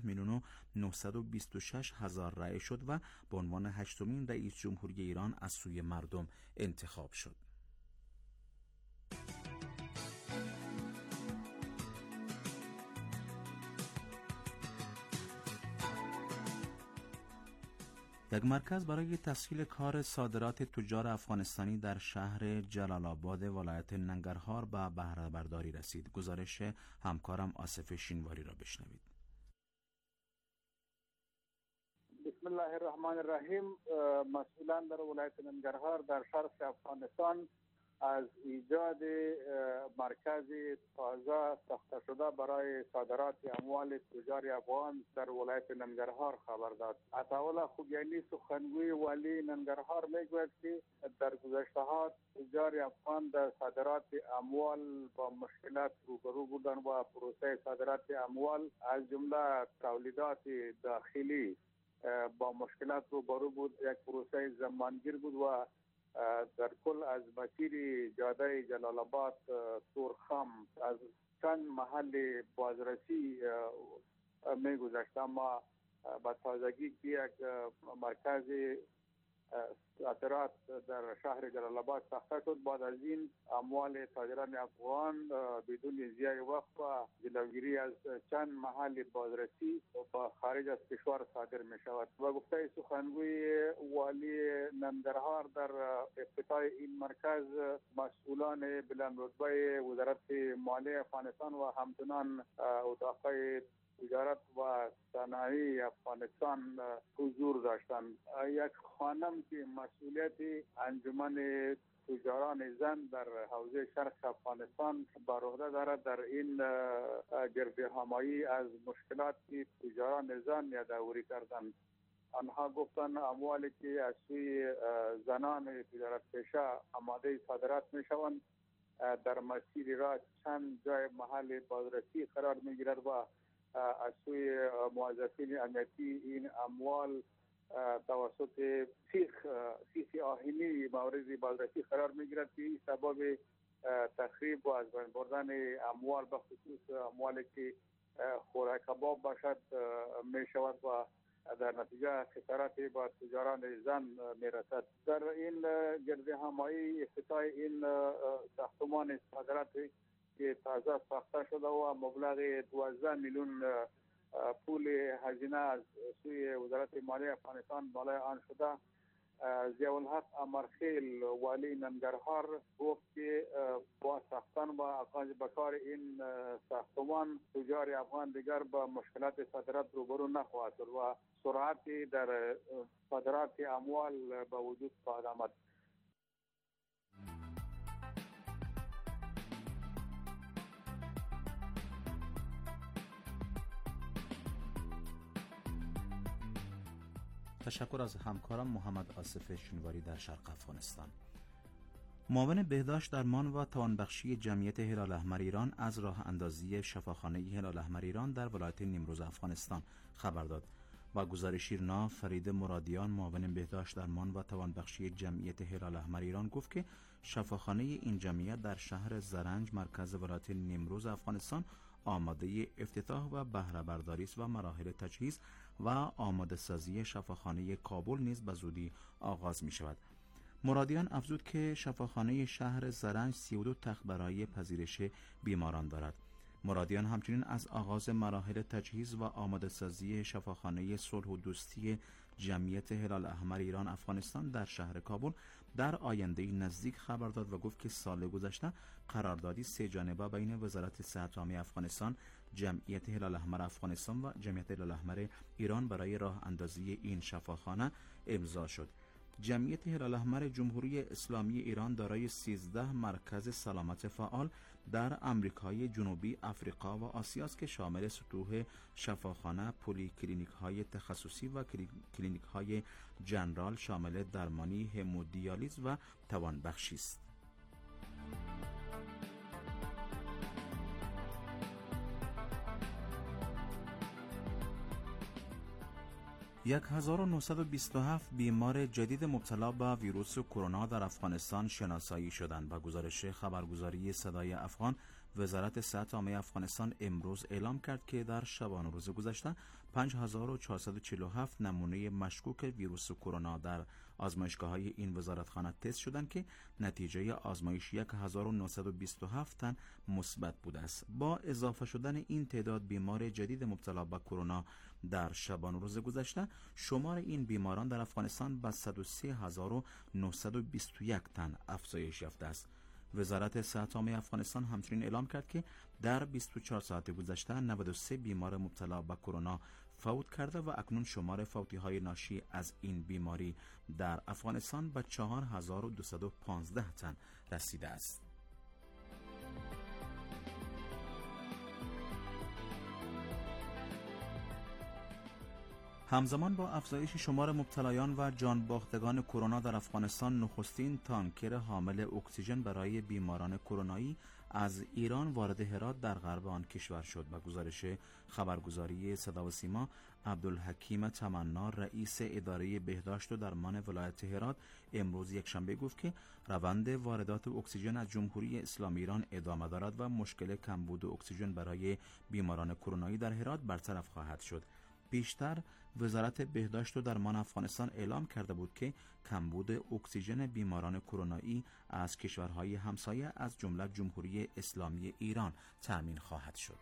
17,926,000 رأی شد و به عنوان 8مین رئیس جمهوری ایران از سوی مردم انتخاب شد. یک مرکز برای تسهیل کار صادرات تجار افغانستانی در شهر جلال آباد ولایت ننگرهار به بهره برداری رسید. گزارش همکارم آصف شینواری را بشنوید. بسم الله الرحمن الرحیم. مسئولان در ولایت ننگرهار در شرق افغانستان از ایجاد مرکز تازه ساخته شده برای صادرات اموال تجار افغان در ولایت ننگرهار خبر داد. عطاالله خوگیانی سخنگوی والی ننگرهار میگوید که در گذشته ها تجار افغان در صادرات اموال با مشکلات روبرو بودند و پروسه صادرات اموال از جمله تولیدات داخلی با مشکلات روبرو بود. یک پروسه زمانگیر بود و در کل از مسیر جاده جلال آباد تورخم از چند محل بازرسی می گذشت، اما با تازگی که یک مرکز صادرات در شهر جلال آباد ساخته شد، بعد از این اموال تاجران افغان بدون ضیاع وقت و جلوگیری از چند محل بازرسی با خارج از کشور صادر می شود. و گفته سخنگوی والی ننگرهار در افتتاح این مرکز، مسئولان بلندرتبه وزارت مالیه افغانستان و همچنان اتاقهای تجارت و صنایع افغانستان حضور داشتند. یک خانم که مسئولیت انجمن تجاران زن در حوزه شرق افغانستان بر عهده دارد، در این گردهمایی از مشکلات که تجاران زن یادآوری کردند. آنها گفتند اموالی که از سوی زنان تجارت پیشه آماده صادرات می شوند در مسیر را چند جای محل بازرسی قرار می گیرد و از سوی موظفین امنیتی این اموال توسط سیخ آهنی مورد بازرسی قرار میگیرد که این سبب تخریب و از بین بردن اموال به خصوص اموالی که خوراک کباب باشد می شود و در نتیجه خسارت با تجاران زن می رسد. در این گردهمایی افتتاح این ساختمان صادرات که تازه ساخته شده و مبلغ 12 میلیون پول هزینه از سوی وزارت مالیه افغانستان بالای آن شده. ضیاءالحق امرخیل والی ننگرهار گفت که با ساختن و آغاز به کار این ساختمان تجار افغان دیگر با مشکلات صادرات روبرو نخواهد شد و سرعتی در صادرات اموال به وجود خواهد آمد. تشکر از همکارم محمد آصف شنواری در شرق افغانستان. معاون بهداشت درمان و توانبخشی جمعیت هلال احمر ایران از راه اندازی شفاخانه هلال احمر ایران در ولایت نیمروز افغانستان خبر داد. با گزارش ایرنا، فرید مرادیان معاون بهداشت درمان و توانبخشی جمعیت هلال احمر ایران گفت که شفاخانه این جمعیت در شهر زرنج مرکز ولایت نیمروز افغانستان آماده افتتاح و بهره برداری است و مراحل تجهیز و آماده سازی شفاخانه کابل نیز به زودی آغاز می شود. مرادیان افزود که شفاخانه شهر زرنج 32 تخت برای پذیرش بیماران دارد. مرادیان همچنین از آغاز مراحل تجهیز و آماده سازی شفاخانه صلح و دوستی جمعیت هلال احمر ایران افغانستان در شهر کابل در آینده نزدیک خبر داد و گفت که سال گذشته قراردادی 3 جانبه بین وزارت صحت عامه افغانستان، جمعیت هلال احمر افغانستان و جمعیت هلال احمر ایران برای راه اندازی این شفاخانه امضا شد. جمعیت هلال احمر جمهوری اسلامی ایران دارای 13 مرکز سلامت فعال در امریکای جنوبی، افریقا و آسیا است که شامل سطوح شفاخانه، پلی کلینیک های تخصصی و کلینیک های جنرال شامل درمانی، همودیالیز و توانبخشی است. یک 1927 بیمار جدید مبتلا به ویروس کرونا در افغانستان شناسایی شدند. با گزارش خبرگزاری صدای افغان، وزارت صحت عامه افغانستان امروز اعلام کرد که در شبانه روز گذشته 5447 نمونه مشکوک ویروس کرونا در آزمایشگاه‌های این وزارتخانه تست شدند که نتیجه آزمایش 1927 تن مثبت بوده است. با اضافه شدن این تعداد بیمار جدید مبتلا به کرونا در شبانه روز گذشته، شمار این بیماران در افغانستان به 103921 تن افزایش یافته است. وزارت صحت عامه افغانستان همچنین اعلام کرد که در 24 ساعت گذشته 93 بیمار مبتلا به کرونا فوت کرده و اکنون شمار فوتی‌های ناشی از این بیماری در افغانستان به 4215 تن رسیده است. همزمان با افزایش شمار مبتلایان و جانباختگان کرونا در افغانستان، نخستین تانکر حامل اکسیژن برای بیماران کرونایی از ایران وارد هرات در غرب آن کشور شد. با گزارش خبرگزاری صدا و سیما، عبدالحکیم تمنا رئیس اداره بهداشت و درمان ولایت هرات امروز یکشنبه گفت که روند واردات اکسیژن از جمهوری اسلامی ایران ادامه دارد و مشکل کمبود اکسیژن برای بیماران کرونایی در هرات برطرف خواهد شد. پیشتر وزارت بهداشت و درمان افغانستان اعلام کرده بود که کمبود اکسیژن بیماران کرونایی از کشورهای همسایه از جمله جمهوری اسلامی ایران تأمین خواهد شد.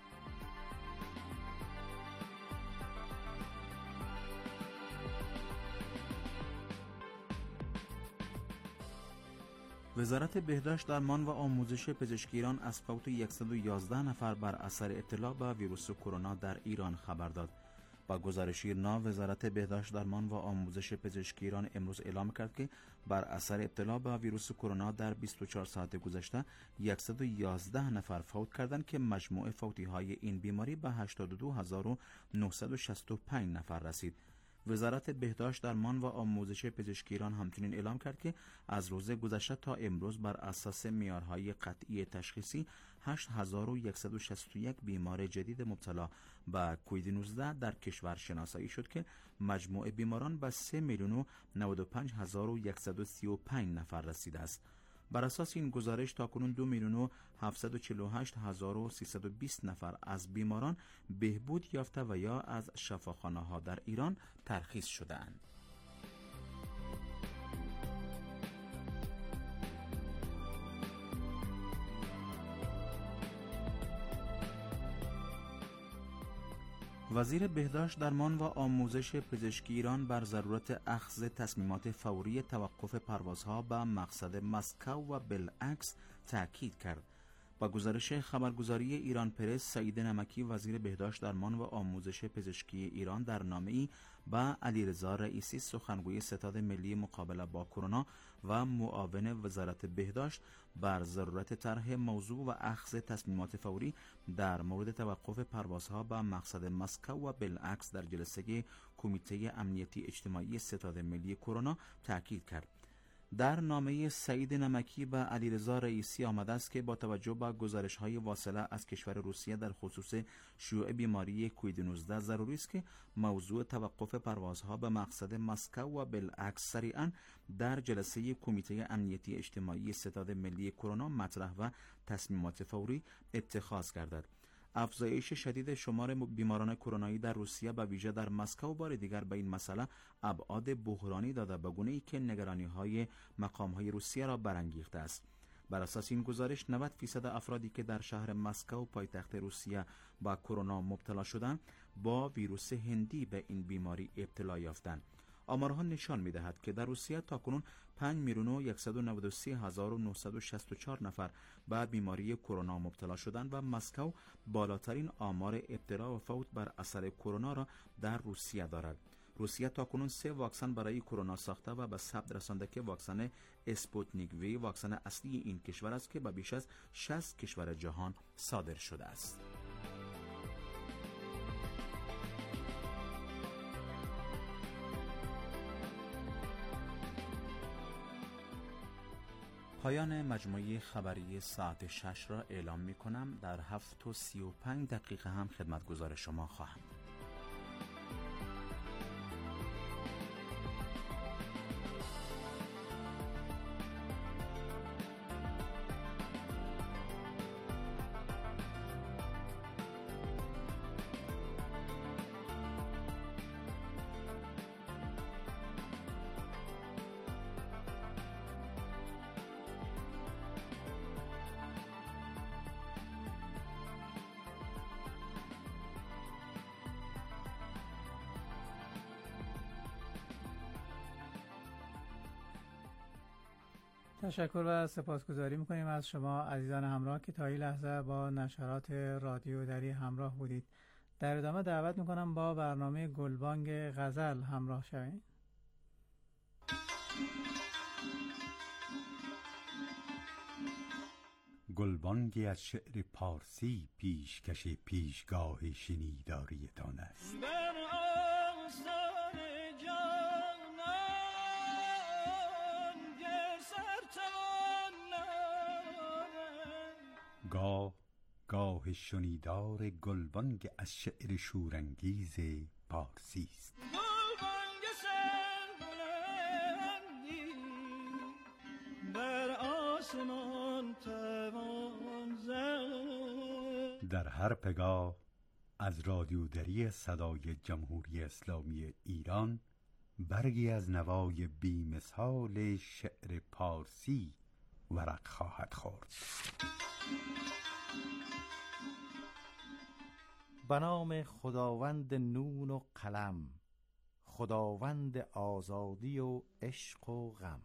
وزارت بهداشت درمان و آموزش پزشکی ایران از فوت 111 نفر بر اثر ابتلا به ویروس کرونا در ایران خبر داد. با گزارش ایرنا، وزارت بهداشت درمان و آموزش پزشکی ایران امروز اعلام کرد که بر اثر ابتلا به ویروس کرونا در 24 ساعت گذشته 111 نفر فوت کردند که مجموع فوتی‌های این بیماری به 82965 نفر رسید. وزارت بهداشت درمان و آموزش پزشکی ایران همچنین اعلام کرد که از روز گذشته تا امروز بر اساس معیارهای قطعی تشخیصی 8161 بیمار جدید مبتلا به کووید 19 در کشور شناسایی شد که مجموع بیماران به 3,095,135 نفر رسیده است. بر اساس این گزارش تاکنون 2,748,320 نفر از بیماران بهبود یافته و یا از شفاخانه‌ها در ایران ترخیص شده‌اند. وزیر بهداشت درمان و آموزش پزشکی ایران بر ضرورت اخذ تصمیمات فوری توقف پروازها به مقصد مسکو و بالعکس تاکید کرد. با گزارش خبرگزاری ایران پرس، سعید نمکی وزیر بهداشت درمان و آموزش پزشکی ایران در نامه‌ای به علیرضا رئیسی سخنگوی ستاد ملی مقابله با کرونا و معاون وزارت بهداشت بر ضرورت طرح موضوع و اخذ تصمیمات فوری در مورد توقف پروازها به مقصد مسکو و بالعکس در جلسه کمیته امنیتی اجتماعی ستاد ملی کرونا تاکید کرد. در نامه سعید نمکی به علیرضا رئیسی آمده است که با توجه به گزارش‌های واصله از کشور روسیه در خصوص شیوع بیماری کووید 19 ضروری است که موضوع توقف پروازها به مقصد مسکو و بالعکس سریعاً در جلسه کمیته امنیتی اجتماعی ستاد ملی کرونا مطرح و تصمیمات فوری اتخاذ گردد. افزایش شدید شمار بیماران کرونایی در روسیه به ویژه در مسکو بار دیگر به این مسئله ابعاد بحرانی داده به گونه‌ای که نگرانی‌های مقام‌های روسیه را برانگیخته است. بر اساس این گزارش 90% افرادی که در شهر مسکو پایتخت روسیه با کرونا مبتلا شدند با ویروس هندی به این بیماری ابتلا یافتند. آمارها نشان می‌دهد که در روسیه تاکنون 5,193,964 نفر به بیماری کرونا مبتلا شدند و مسکو بالاترین آمار ابتلا و فوت بر اثر کرونا را در روسیه دارد. روسیه تاکنون 3 واکسن برای کرونا ساخته و به ثبت رسانده که واکسن اسپوتنیک وی واکسن اصلی این کشور است که به بیش از 60 کشور جهان صادر شده است. پایان مجموعه خبری ساعت 6 را اعلام می کنم. در 7:35 هم خدمتگزار شما خواهم. تشکر و سپاسگزاری میکنیم از شما عزیزان همراه که تا این لحظه با نشرات رادیو دری همراه بودید. در ادامه دعوت میکنم با برنامه گلبانگ غزل همراه شوید. گلبانگی از شعر پارسی پیشکش پیشگاه شنیداریتان است. گاه شنیدار گلبانگ از شعر شورانگیز پارسی است. در هر پگاه از رادیو دری صدای جمهوری اسلامی ایران برگی از نوای بی‌مثال شعر پارسی ورق خواهد خورد. به نام خداوند نون و قلم، خداوند آزادی و عشق و غم.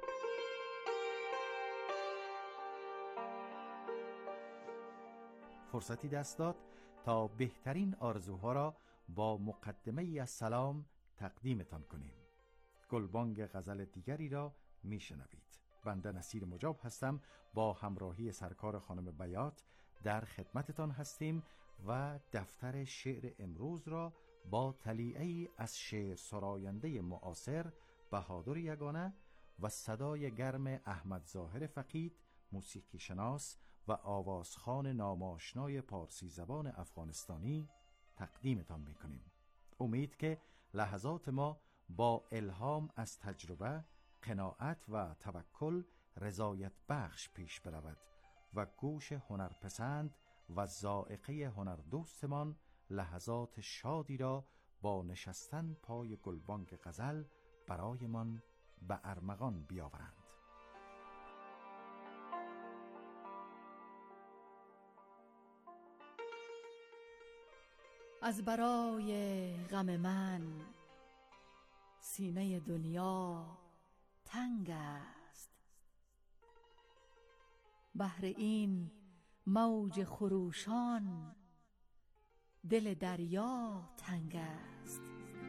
فرصتی دست داد تا بهترین آرزوها را با مقدمه از سلام تقدیمتان کنیم. گلبانگ غزل دیگری را میشنوید. بنده نصیر مجاب هستم، با همراهی سرکار خانم بیات در خدمتتان هستیم و دفتر شعر امروز را با تلیعه‌ای از شعر سراینده معاصر بهادر یگانه و صدای گرم احمد ظاهر فقید، موسیقی شناس و آوازخوان ناماشنای پارسی زبان افغانستانی تقدیمتان میکنیم. امید که لحظات ما با الهام از تجربه، قناعت و توکل رضایت بخش پیش برود و گوش هنرپسند و ذائقه هنردوستمان لحظات شادی را با نشستن پای گلبانگ غزل برایمان به ارمغان بیاورند. از برای غم من سینه دنیا تنگ است، بهر این موج خروشان دل دریا تنگ است.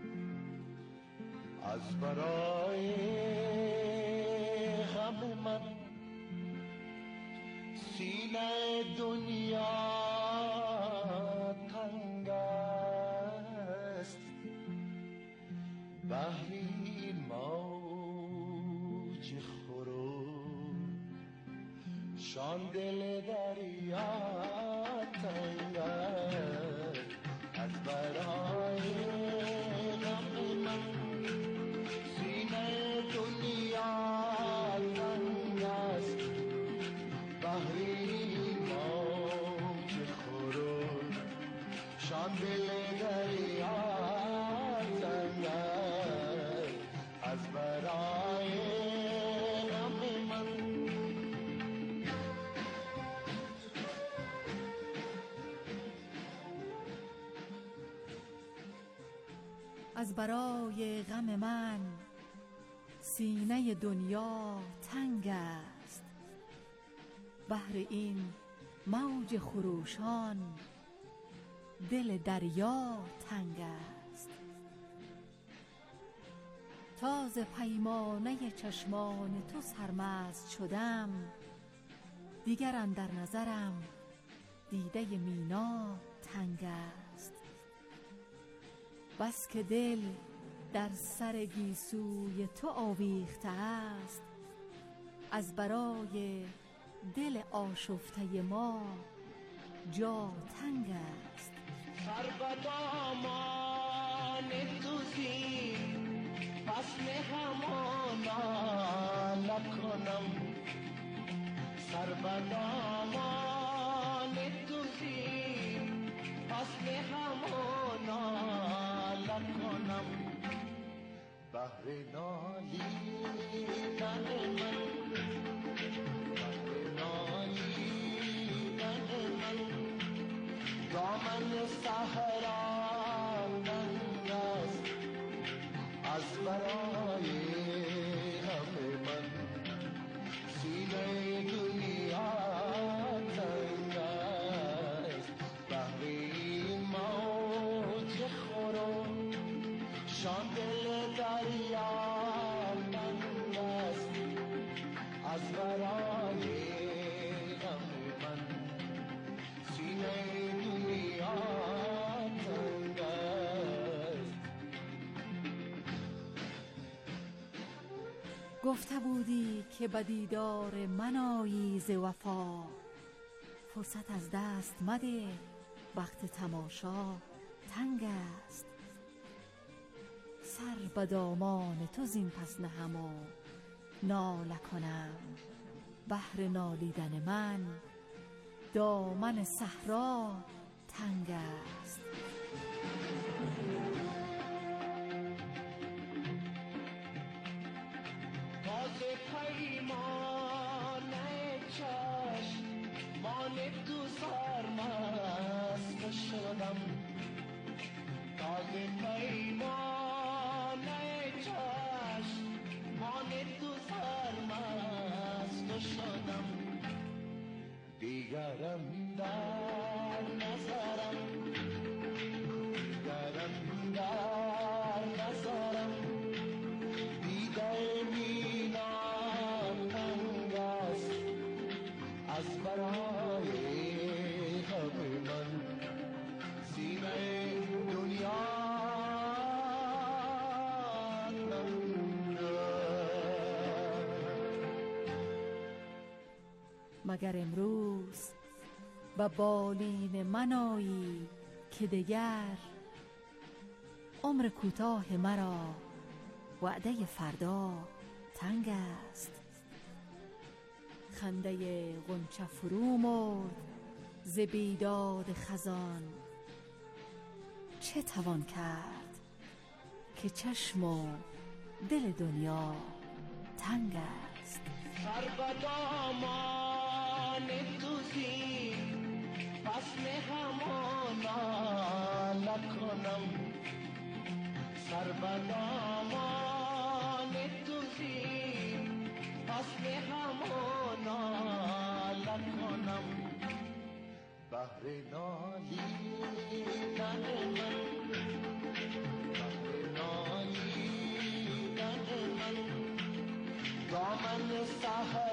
از برای غم من سینه دنیا تنگ است، بهر این موج خروشان دل دریا تنگ است. از برای غم من سینه دنیا تنگ است، بهر این موج خروشان دل دریا تنگ است. از برای غم من از برای غم من سینه دنیا تنگ است، بهر این موج خروشان دل دریا تنگ است. تاز پیمانه چشمان تو سرمست شدم، دیگر اندر نظرم دیده مینا تنگ است. بس که دل در سر گیسوی تو آویخته است، از برای دل آشفته ما جا تنگ است. سر به دامان تو زین پس همانا نکنم، سر به دامان تو زین پس همانا نکنم، بهر نالیدن من دامن صحرا تنگ است. از برای غم من سینه دنیا تنگ است، بهر این موج خروشان دل دریا تنگ است. از برای غم من سینه دنیا تنگ است. گفته بودی که به دیدار من آیی ز وفا، فرصت از دست مده وقت تماشا تنگ است. سر به دامان تو زین پس نهم و ناله کنم، بهر نالیدن من دامن صحرا تنگ است. تاز پیمان چشمان تو سرمست شدم، تاز پیمان چشمان تو سرمست شدم، دیگرم در نظرم دیده مینا تنگ است. از برای غم من سینه دنیا تنگ است. مگر امروز به بالین من آیی که دگر عمر کوتاه مرا وعده فردا تنگ است. خنده غنچه فرو مرد ز بیداد خزان، چه توان کرد که چشم و دل دنیا تنگ است. سر به دامان تو زین پس همانا نکنم سر به دامان تو زیر فصل همانا نکنم بهر نالیدن من دامن سحر